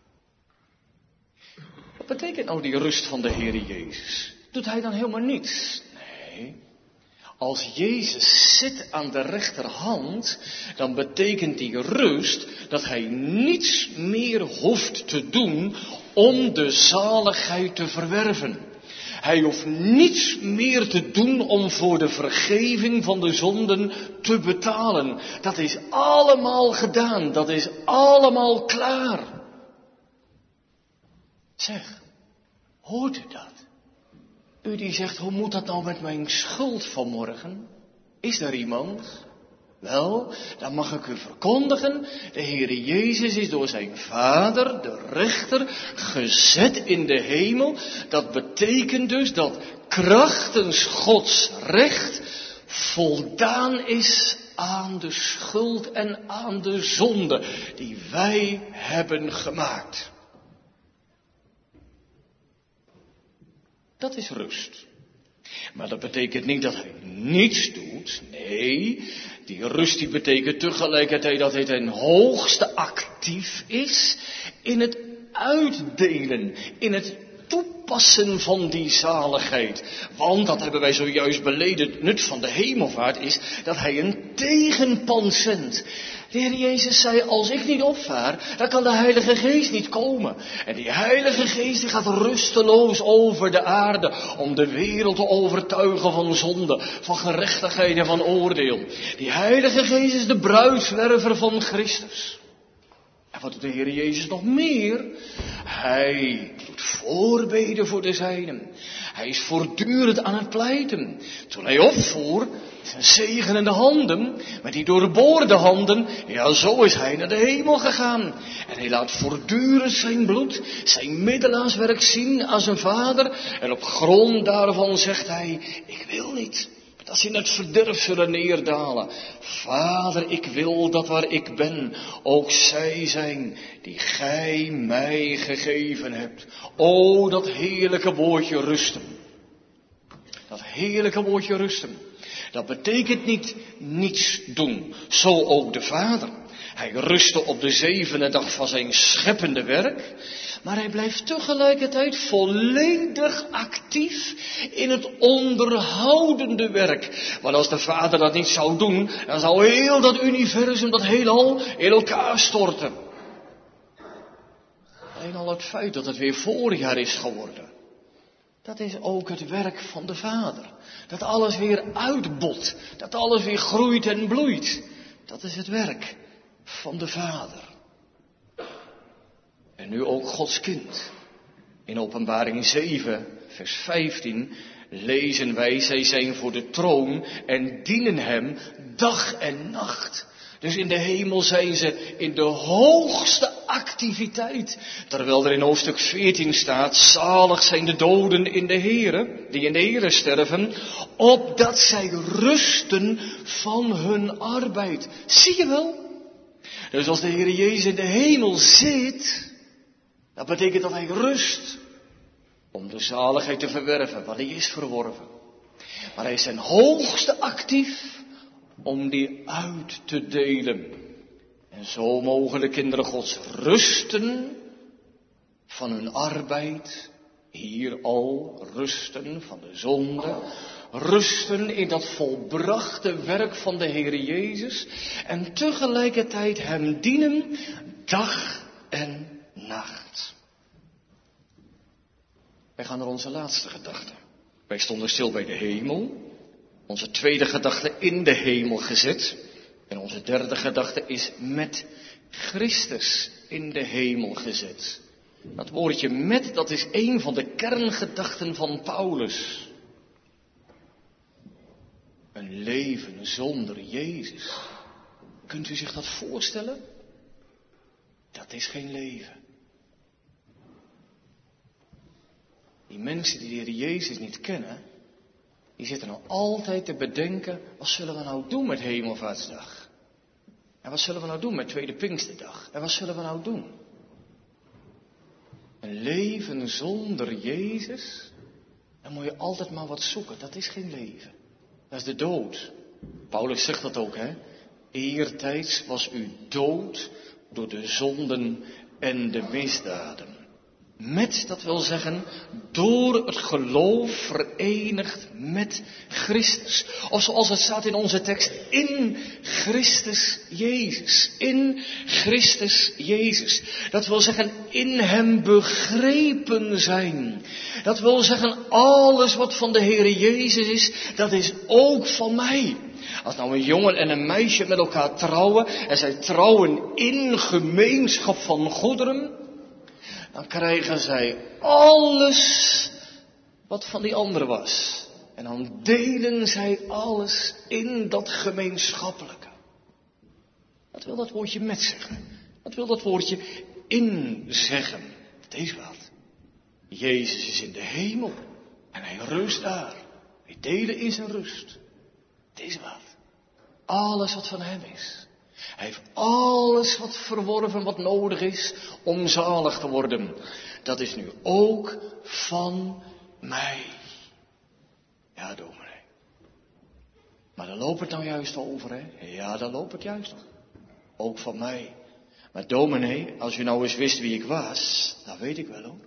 Speaker 1: Wat betekent nou die rust van de Heer Jezus? Doet hij dan helemaal niets? Nee. Als Jezus zit aan de rechterhand, dan betekent die rust dat hij niets meer hoeft te doen om de zaligheid te verwerven. Hij hoeft niets meer te doen om voor de vergeving van de zonden te betalen. Dat is allemaal gedaan, dat is allemaal klaar. Zeg, hoort u dat? U die zegt, hoe moet dat nou met mijn schuld vanmorgen? Is er iemand? Wel, dan mag ik u verkondigen, de Heere Jezus is door zijn Vader, de rechter, gezet in de hemel. Dat betekent dus dat krachtens Gods recht voldaan is aan de schuld en aan de zonde die wij hebben gemaakt. Dat is rust. Maar dat betekent niet dat hij niets doet. Nee, die rust die betekent tegelijkertijd dat hij ten hoogste actief is in het uitdelen, in het toepassen van die zaligheid. Want, dat hebben wij zojuist beleden, het nut van de hemelvaart is dat hij een tegenpand zendt. De Heer Jezus zei, als ik niet opvaar, dan kan de Heilige Geest niet komen. En die Heilige Geest die gaat rusteloos over de aarde om de wereld te overtuigen van zonde, van gerechtigheid en van oordeel. Die Heilige Geest is de bruidswerver van Christus. En wat doet de Heer Jezus nog meer? Hij doet voorbeden voor de zijnen. Hij is voortdurend aan het pleiten. Toen hij opvoer, zijn zegenende handen, met die doorboorde handen, ja, zo is hij naar de hemel gegaan. En hij laat voortdurend zijn bloed, zijn middelaarswerk zien aan zijn Vader. En op grond daarvan zegt hij, ik wil niet dat ze in het verderf zullen neerdalen. Vader, ik wil dat waar ik ben, ook zij zijn die gij mij gegeven hebt. O, dat heerlijke woordje rusten. Dat heerlijke woordje rusten. Dat betekent niet niets doen. Zo ook de Vader. Hij rustte op de 7e dag van zijn scheppende werk. Maar hij blijft tegelijkertijd volledig actief in het onderhoudende werk. Want als de Vader dat niet zou doen, dan zou heel dat universum, dat heelal, in elkaar storten. Alleen al het feit dat het weer voorjaar is geworden. Dat is ook het werk van de Vader. Dat alles weer uitbot. Dat alles weer groeit en bloeit. Dat is het werk van de Vader. En nu ook Gods kind. In Openbaring 7, vers 15 lezen wij, zij zijn voor de troon en dienen hem dag en nacht. Dus in de hemel zijn ze in de hoogste activiteit. Terwijl er in hoofdstuk 14 staat, zalig zijn de doden in de Here, die in de Here sterven, opdat zij rusten van hun arbeid. Zie je wel? Dus als de Heer Jezus in de hemel zit, dat betekent dat hij rust om de zaligheid te verwerven, wat hij is verworven. Maar hij is ten hoogste actief om die uit te delen. En zo mogen de kinderen Gods rusten van hun arbeid, hier al rusten van de zonde, rusten in dat volbrachte werk van de Heer Jezus en tegelijkertijd hem dienen dag en nacht. Wij gaan naar onze laatste gedachte. Wij stonden stil bij de hemel. Onze tweede gedachte in de hemel gezet. En onze derde gedachte is met Christus in de hemel gezet. Dat woordje met, dat is een van de kerngedachten van Paulus. Een leven zonder Jezus. Kunt u zich dat voorstellen? Dat is geen leven. Die mensen die de Heer Jezus niet kennen, die zitten al altijd te bedenken, wat zullen we nou doen met Hemelvaartsdag? En wat zullen we nou doen met Tweede Pinksterdag? En wat zullen we nou doen? Een leven zonder Jezus, dan moet je altijd maar wat zoeken. Dat is geen leven. Dat is de dood. Paulus zegt dat ook, hè? Eertijds was u dood door de zonden en de misdaden. Met, dat wil zeggen, door het geloof verenigd met Christus. Of zoals het staat in onze tekst, in Christus Jezus. In Christus Jezus. Dat wil zeggen, in hem begrepen zijn. Dat wil zeggen, alles wat van de Heere Jezus is, dat is ook van mij. Als nou een jongen en een meisje met elkaar trouwen, en zij trouwen in gemeenschap van goederen, dan krijgen zij alles wat van die andere was. En dan delen zij alles in dat gemeenschappelijke. Wat wil dat woordje met zeggen? Wat wil dat woordje in zeggen? Het is wat. Jezus is in de hemel en hij rust daar. Wij delen in zijn rust. Het is wat. Alles wat van hem is. Hij heeft alles wat verworven, wat nodig is om zalig te worden. Dat is nu ook van mij. Ja, dominee. Maar daar loopt het nou juist over, hè? Ja, daar loopt het juist over. Ook van mij. Maar dominee, als u nou eens wist wie ik was, dat weet ik wel hoor.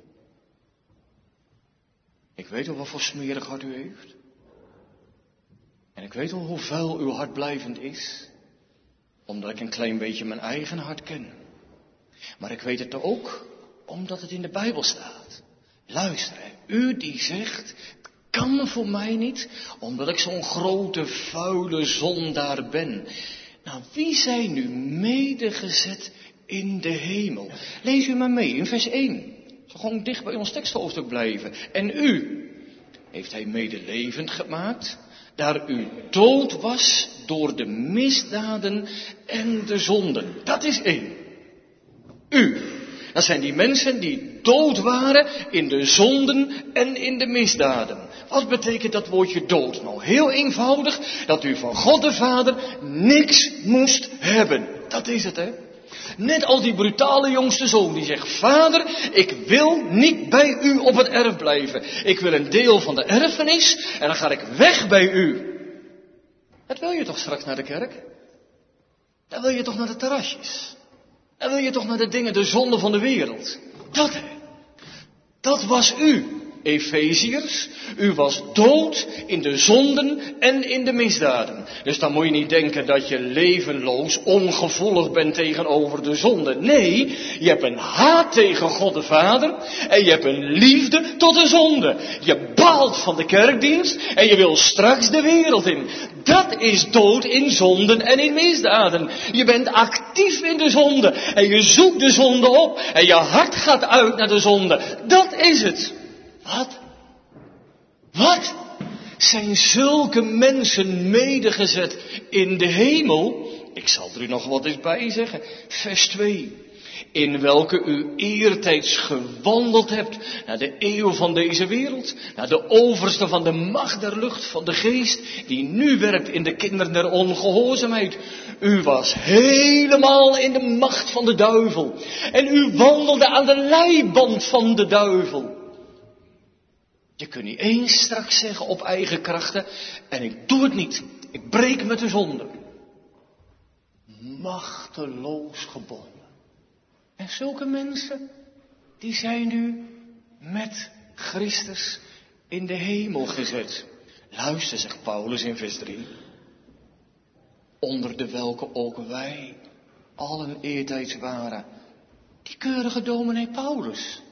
Speaker 1: Ik weet al wat voor smerig hart u heeft. En ik weet al hoe vuil uw hart blijvend is. Omdat ik een klein beetje mijn eigen hart ken. Maar ik weet het ook omdat het in de Bijbel staat. Luister, hè, u die zegt, het kan voor mij niet, omdat ik zo'n grote vuile zondaar ben. Nou, wie zijn nu medegezet in de hemel? Lees u maar mee in vers 1. Zo gewoon dicht bij ons teksthoofdstuk blijven. En u heeft hij medelevend gemaakt, daar u dood was door de misdaden en de zonden. Dat is één. U. Dat zijn die mensen die dood waren in de zonden en in de misdaden. Wat betekent dat woordje dood? Nou, heel eenvoudig, dat u van God de Vader niks moest hebben. Dat is het, hè. Net als die brutale jongste zoon die zegt, Vader, ik wil niet bij u op het erf blijven. Ik wil een deel van de erfenis en dan ga ik weg bij u. Dat wil je toch straks naar de kerk? Dan wil je toch naar de terrasjes? Dan wil je toch naar de dingen, de zonde van de wereld? Dat, hè? Dat was u. Efeziërs, u was dood in de zonden en in de misdaden. Dus dan moet je niet denken dat je levenloos, ongevoelig bent tegenover de zonde. Nee, je hebt een haat tegen God de Vader en je hebt een liefde tot de zonde. Je baalt van de kerkdienst en je wil straks de wereld in. Dat is dood in zonden en in misdaden. Je bent actief in de zonde en je zoekt de zonde op en je hart gaat uit naar de zonde. Dat is het. Wat? Zijn zulke mensen medegezet in de hemel? Ik zal er u nog wat eens bij zeggen. Vers 2. In welke u eertijds gewandeld hebt naar de eeuw van deze wereld. Naar de overste van de macht der lucht, van de geest die nu werkt in de kinderen der ongehoorzaamheid. U was helemaal in de macht van de duivel. En u wandelde aan de leiband van de duivel. Je kunt niet eens straks zeggen op eigen krachten, en ik doe het niet. Ik breek met de zonde. Machteloos gebonden. En zulke mensen, die zijn nu met Christus in de hemel gezet. Luister, zegt Paulus in vers 3. Onder de welke ook wij allen eertijds waren. Die keurige dominee Paulus.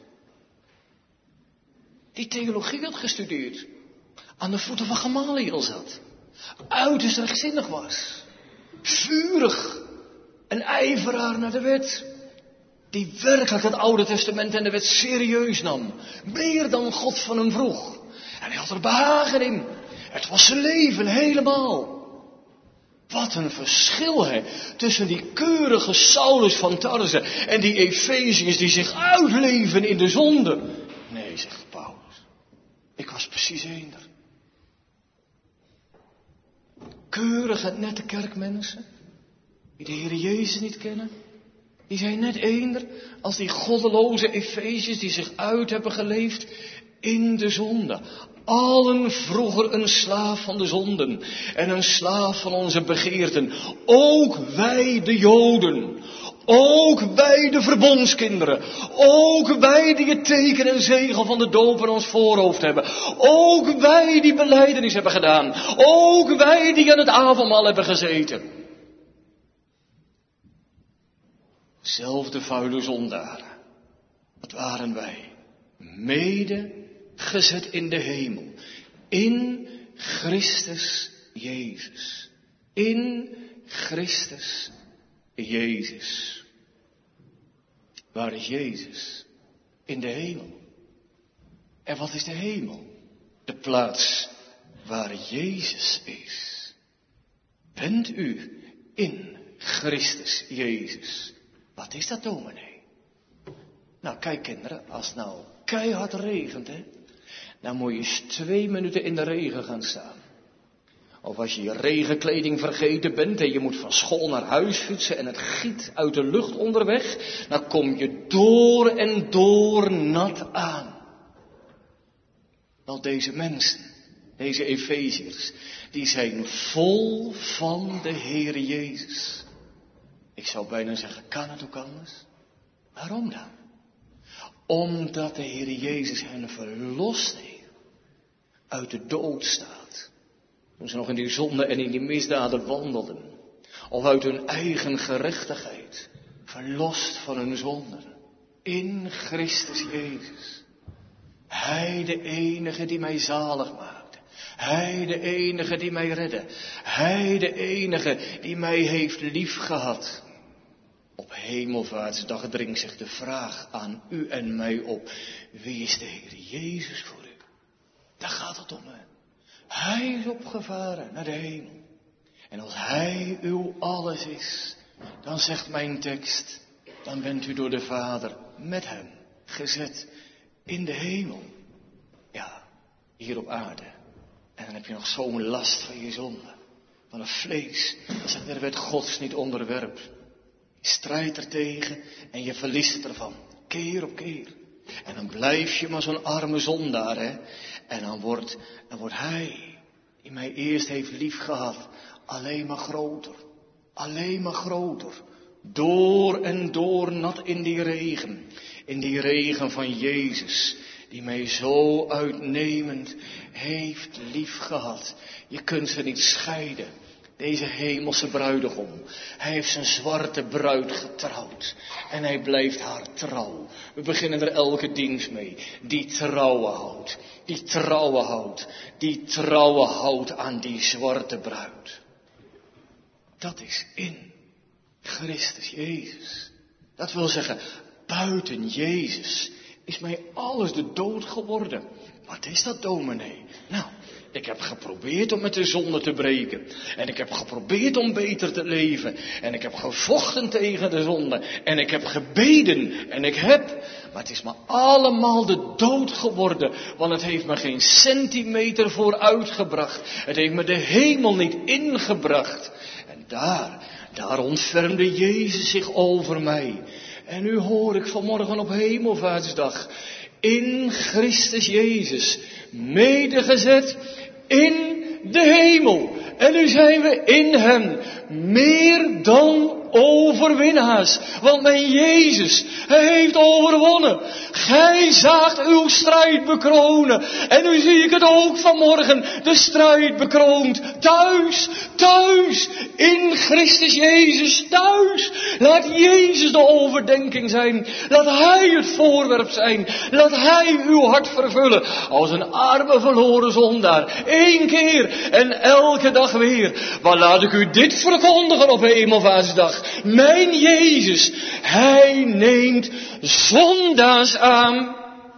Speaker 1: Die theologie had gestudeerd. Aan de voeten van Gamaliel zat. Uiterst rechtzinnig was. vurig een ijveraar naar de wet. Die werkelijk het Oude Testament en de wet serieus nam. Meer dan God van hem vroeg. En hij had er behagen in. Het was zijn leven helemaal. Wat een verschil, hè, tussen die keurige Saulus van Tarse en die Efeziërs die zich uitleven in de zonde. Nee, zegt Paulus, ik was precies eender. Keurige, nette kerkmensen, die de Heer Jezus niet kennen, die zijn net eender als die goddeloze Efeziërs die zich uit hebben geleefd in de zonde. Allen vroeger een slaaf van de zonden en een slaaf van onze begeerten. Ook wij de Joden, ook wij de verbondskinderen, ook wij die het teken en zegel van de doop aan ons voorhoofd hebben. Ook wij die belijdenis hebben gedaan, ook wij die aan het avondmaal hebben gezeten. Zelfde vuile zondaren, wat waren wij? Mede gezet in de hemel. In Christus Jezus. In Christus Jezus. Waar is Jezus? In de hemel. En wat is de hemel? De plaats waar Jezus is. Bent u in Christus Jezus? Wat is dat, dominee? Nou, kijk kinderen, als het nou keihard regent, hè, dan moet je eens 2 minuten in de regen gaan staan. Of als je je regenkleding vergeten bent en je moet van school naar huis fietsen en het giet uit de lucht onderweg, dan kom je door en door nat aan. Wel, deze mensen, deze Efeziërs, die zijn vol van de Heere Jezus. Ik zou bijna zeggen, kan het ook anders? Waarom dan? Omdat de Heere Jezus hen verlost heeft. Uit de doodstaat. Toen ze nog in die zonde en in die misdaden wandelden. Of uit hun eigen gerechtigheid. Verlost van hun zonden. In Christus Jezus. Hij de enige die mij zalig maakte. Hij de enige die mij redde. Hij de enige die mij heeft liefgehad. Op Hemelvaartsdag dringt zich de vraag aan u en mij op. Wie is de Heer Jezus voor u? Daar gaat het om. Hè? Hij is opgevaren naar de hemel. En als Hij uw alles is, dan zegt mijn tekst, dan bent u door de Vader met Hem gezet in de hemel. Ja, hier op aarde. En dan heb je nog zo'n last van je zonde. Van het vlees, dat zich der wet Gods niet onderwerpt. Je strijdt er tegen en je verliest het ervan. Keer op keer. En dan blijf je maar zo'n arme zondaar, hè. En dan wordt Hij, die mij eerst heeft liefgehad, alleen maar groter. Alleen maar groter. Door en door nat in die regen. In die regen van Jezus. Die mij zo uitnemend heeft liefgehad. Je kunt ze niet scheiden. Deze hemelse bruidegom. Hij heeft zijn zwarte bruid getrouwd. En hij blijft haar trouw. We beginnen er elke dienst mee. Die trouwen houdt. Die trouwen houdt. Die trouwen houdt aan die zwarte bruid. Dat is in Christus Jezus. Dat wil zeggen, buiten Jezus is mij alles de dood geworden. Wat is dat, dominee? Nou, ik heb geprobeerd om met de zonde te breken. En ik heb geprobeerd om beter te leven. En ik heb gevochten tegen de zonde. En ik heb gebeden. En ik heb. Maar het is me allemaal de dood geworden. Want het heeft me geen centimeter vooruitgebracht. Het heeft me de hemel niet ingebracht. En daar ontfermde Jezus zich over mij. En nu hoor ik vanmorgen op Hemelvaartsdag. In Christus Jezus. Medegezet in de hemel. En nu zijn we in Hem. Meer dan overwinnaars. Want mijn Jezus, hij heeft overwonnen. Gij zaagt uw strijd bekronen. En nu zie ik het ook vanmorgen, de strijd bekroond. Thuis, thuis, in Christus Jezus, thuis. Laat Jezus de overdenking zijn. Laat Hij het voorwerp zijn. Laat Hij uw hart vervullen. Als een arme verloren zondaar. 1 keer en elke dag weer. Maar laat ik u dit verkondigen op Hemelvaartsdag. Mijn Jezus, Hij neemt zondaars aan.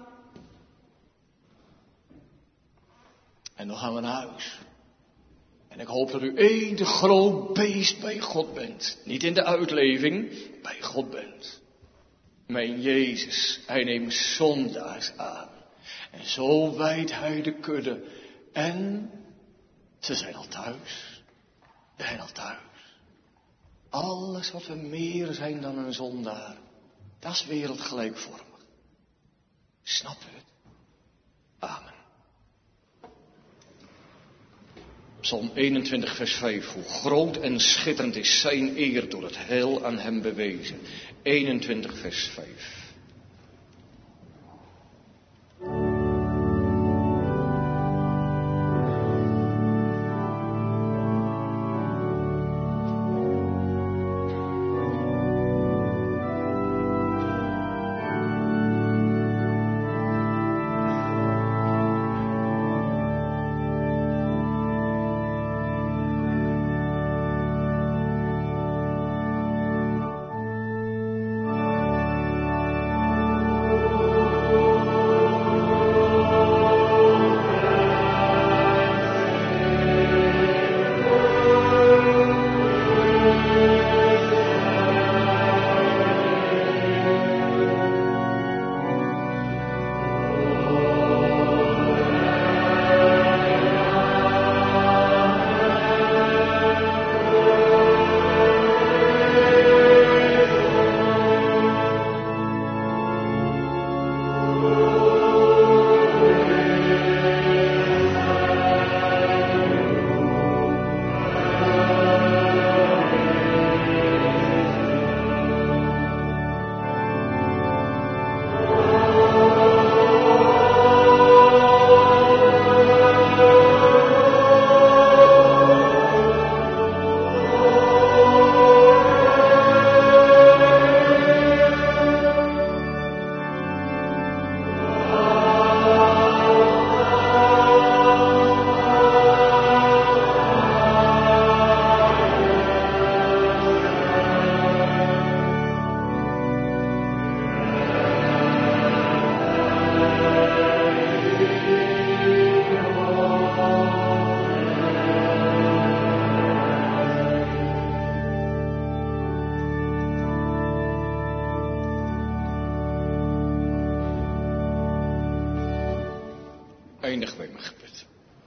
Speaker 1: En dan gaan we naar huis. En ik hoop dat u één te groot beest bij God bent. Niet in de uitleving, bij God bent. Mijn Jezus, Hij neemt zondaars aan. En zo wijdt Hij de kudde. En ze zijn al thuis. Ze zijn al thuis. Alles wat we meer zijn dan een zondaar, dat is wereldgelijkvormig. Snap u het? Amen. Psalm 21 vers 5. Hoe groot en schitterend is zijn eer door het heil aan hem bewezen. 21 vers 5. Eindig bij mijn gebed.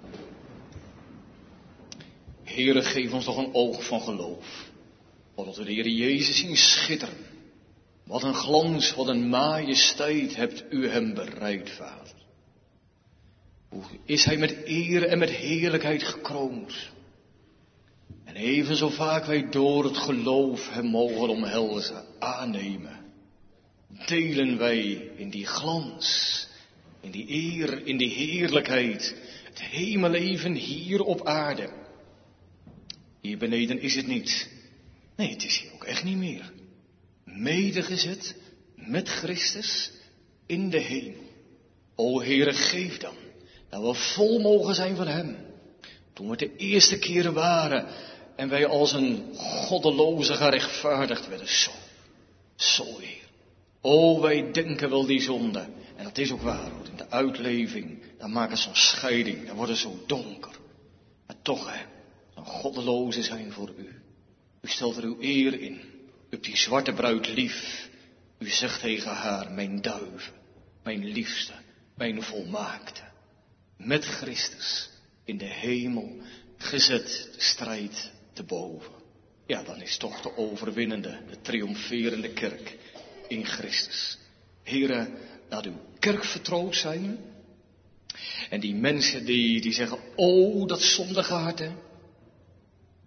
Speaker 1: Heere, geef ons toch een oog van geloof. Wat we de Heer Jezus zien schitteren. Wat een glans, wat een majesteit hebt u hem bereid, Vader. Hoe is hij met eer en met heerlijkheid gekroond. En even zo vaak wij door het geloof hem mogen omhelzen, aannemen. Delen wij in die glans, in die eer, in die heerlijkheid, het hemelleven hier op aarde. Hier beneden is het niet. Nee, het is hier ook echt niet meer. Medegezet met Christus in de hemel. O Heere, geef dan dat we vol mogen zijn van hem. Toen we het de eerste keren waren en wij als een goddeloze gerechtvaardigd werden. Zo Heer. O, wij denken wel die zonde. En dat is ook waar, want in de uitleving, dan maken ze zo'n scheiding, dan wordt het zo donker. Maar toch, een goddeloze zijn voor u. U stelt er uw eer in. U hebt die zwarte bruid lief. U zegt tegen haar, mijn duiven, mijn liefste, mijn volmaakte. Met Christus in de hemel gezet, de strijd te boven. Ja, dan is toch de overwinnende, de triomferende kerk in Christus. Heere, laat uw kerk vertrouwd zijn. En die mensen die zeggen, oh, dat zondige hart,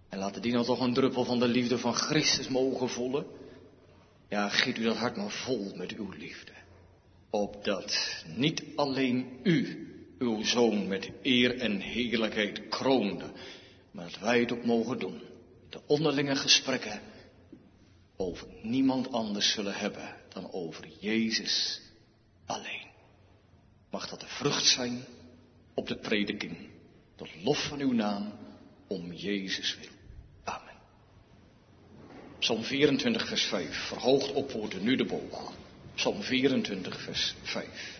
Speaker 1: En laten die nou toch een druppel van de liefde van Christus mogen voelen. Ja, giet u dat hart maar vol met uw liefde. Opdat niet alleen u, uw Zoon, met eer en heerlijkheid kroonde, maar dat wij het ook mogen doen. De onderlinge gesprekken over niemand anders zullen hebben dan over Jezus alleen. Mag dat de vrucht zijn op de prediking, tot lof van uw naam, om Jezus wil. Amen. Psalm 24 vers 5, verhoogd opwoorden nu de boog. Psalm 24 vers 5.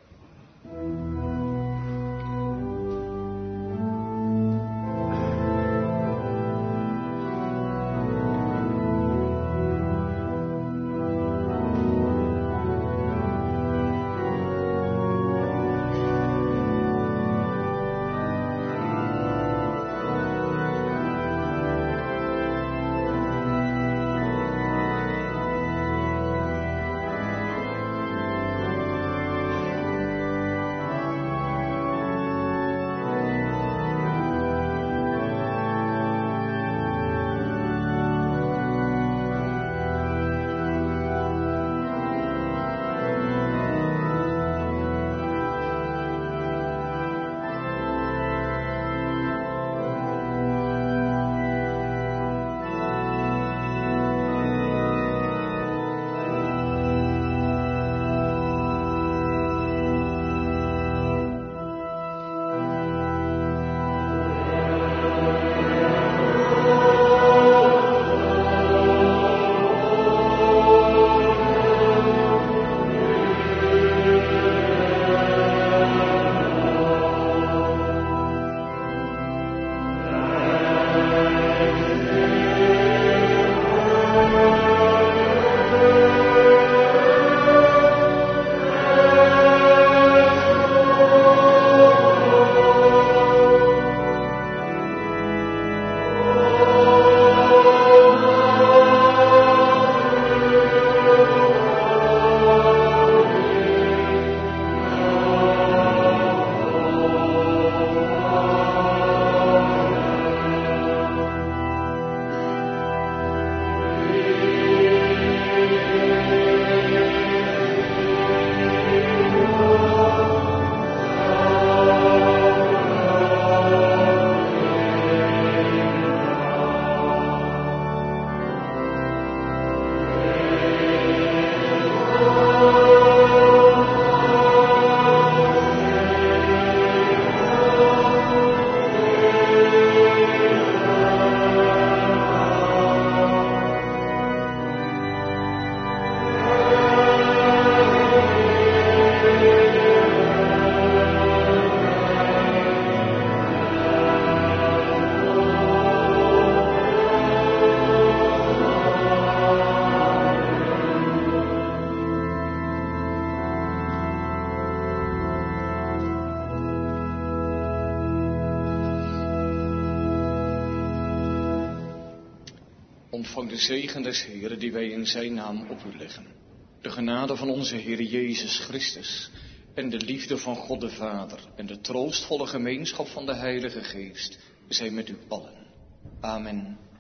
Speaker 1: Ontvang de zegen des Heeren die wij in zijn naam op u leggen. De genade van onze Heer Jezus Christus en de liefde van God de Vader en de troostvolle gemeenschap van de Heilige Geest zijn met u allen. Amen.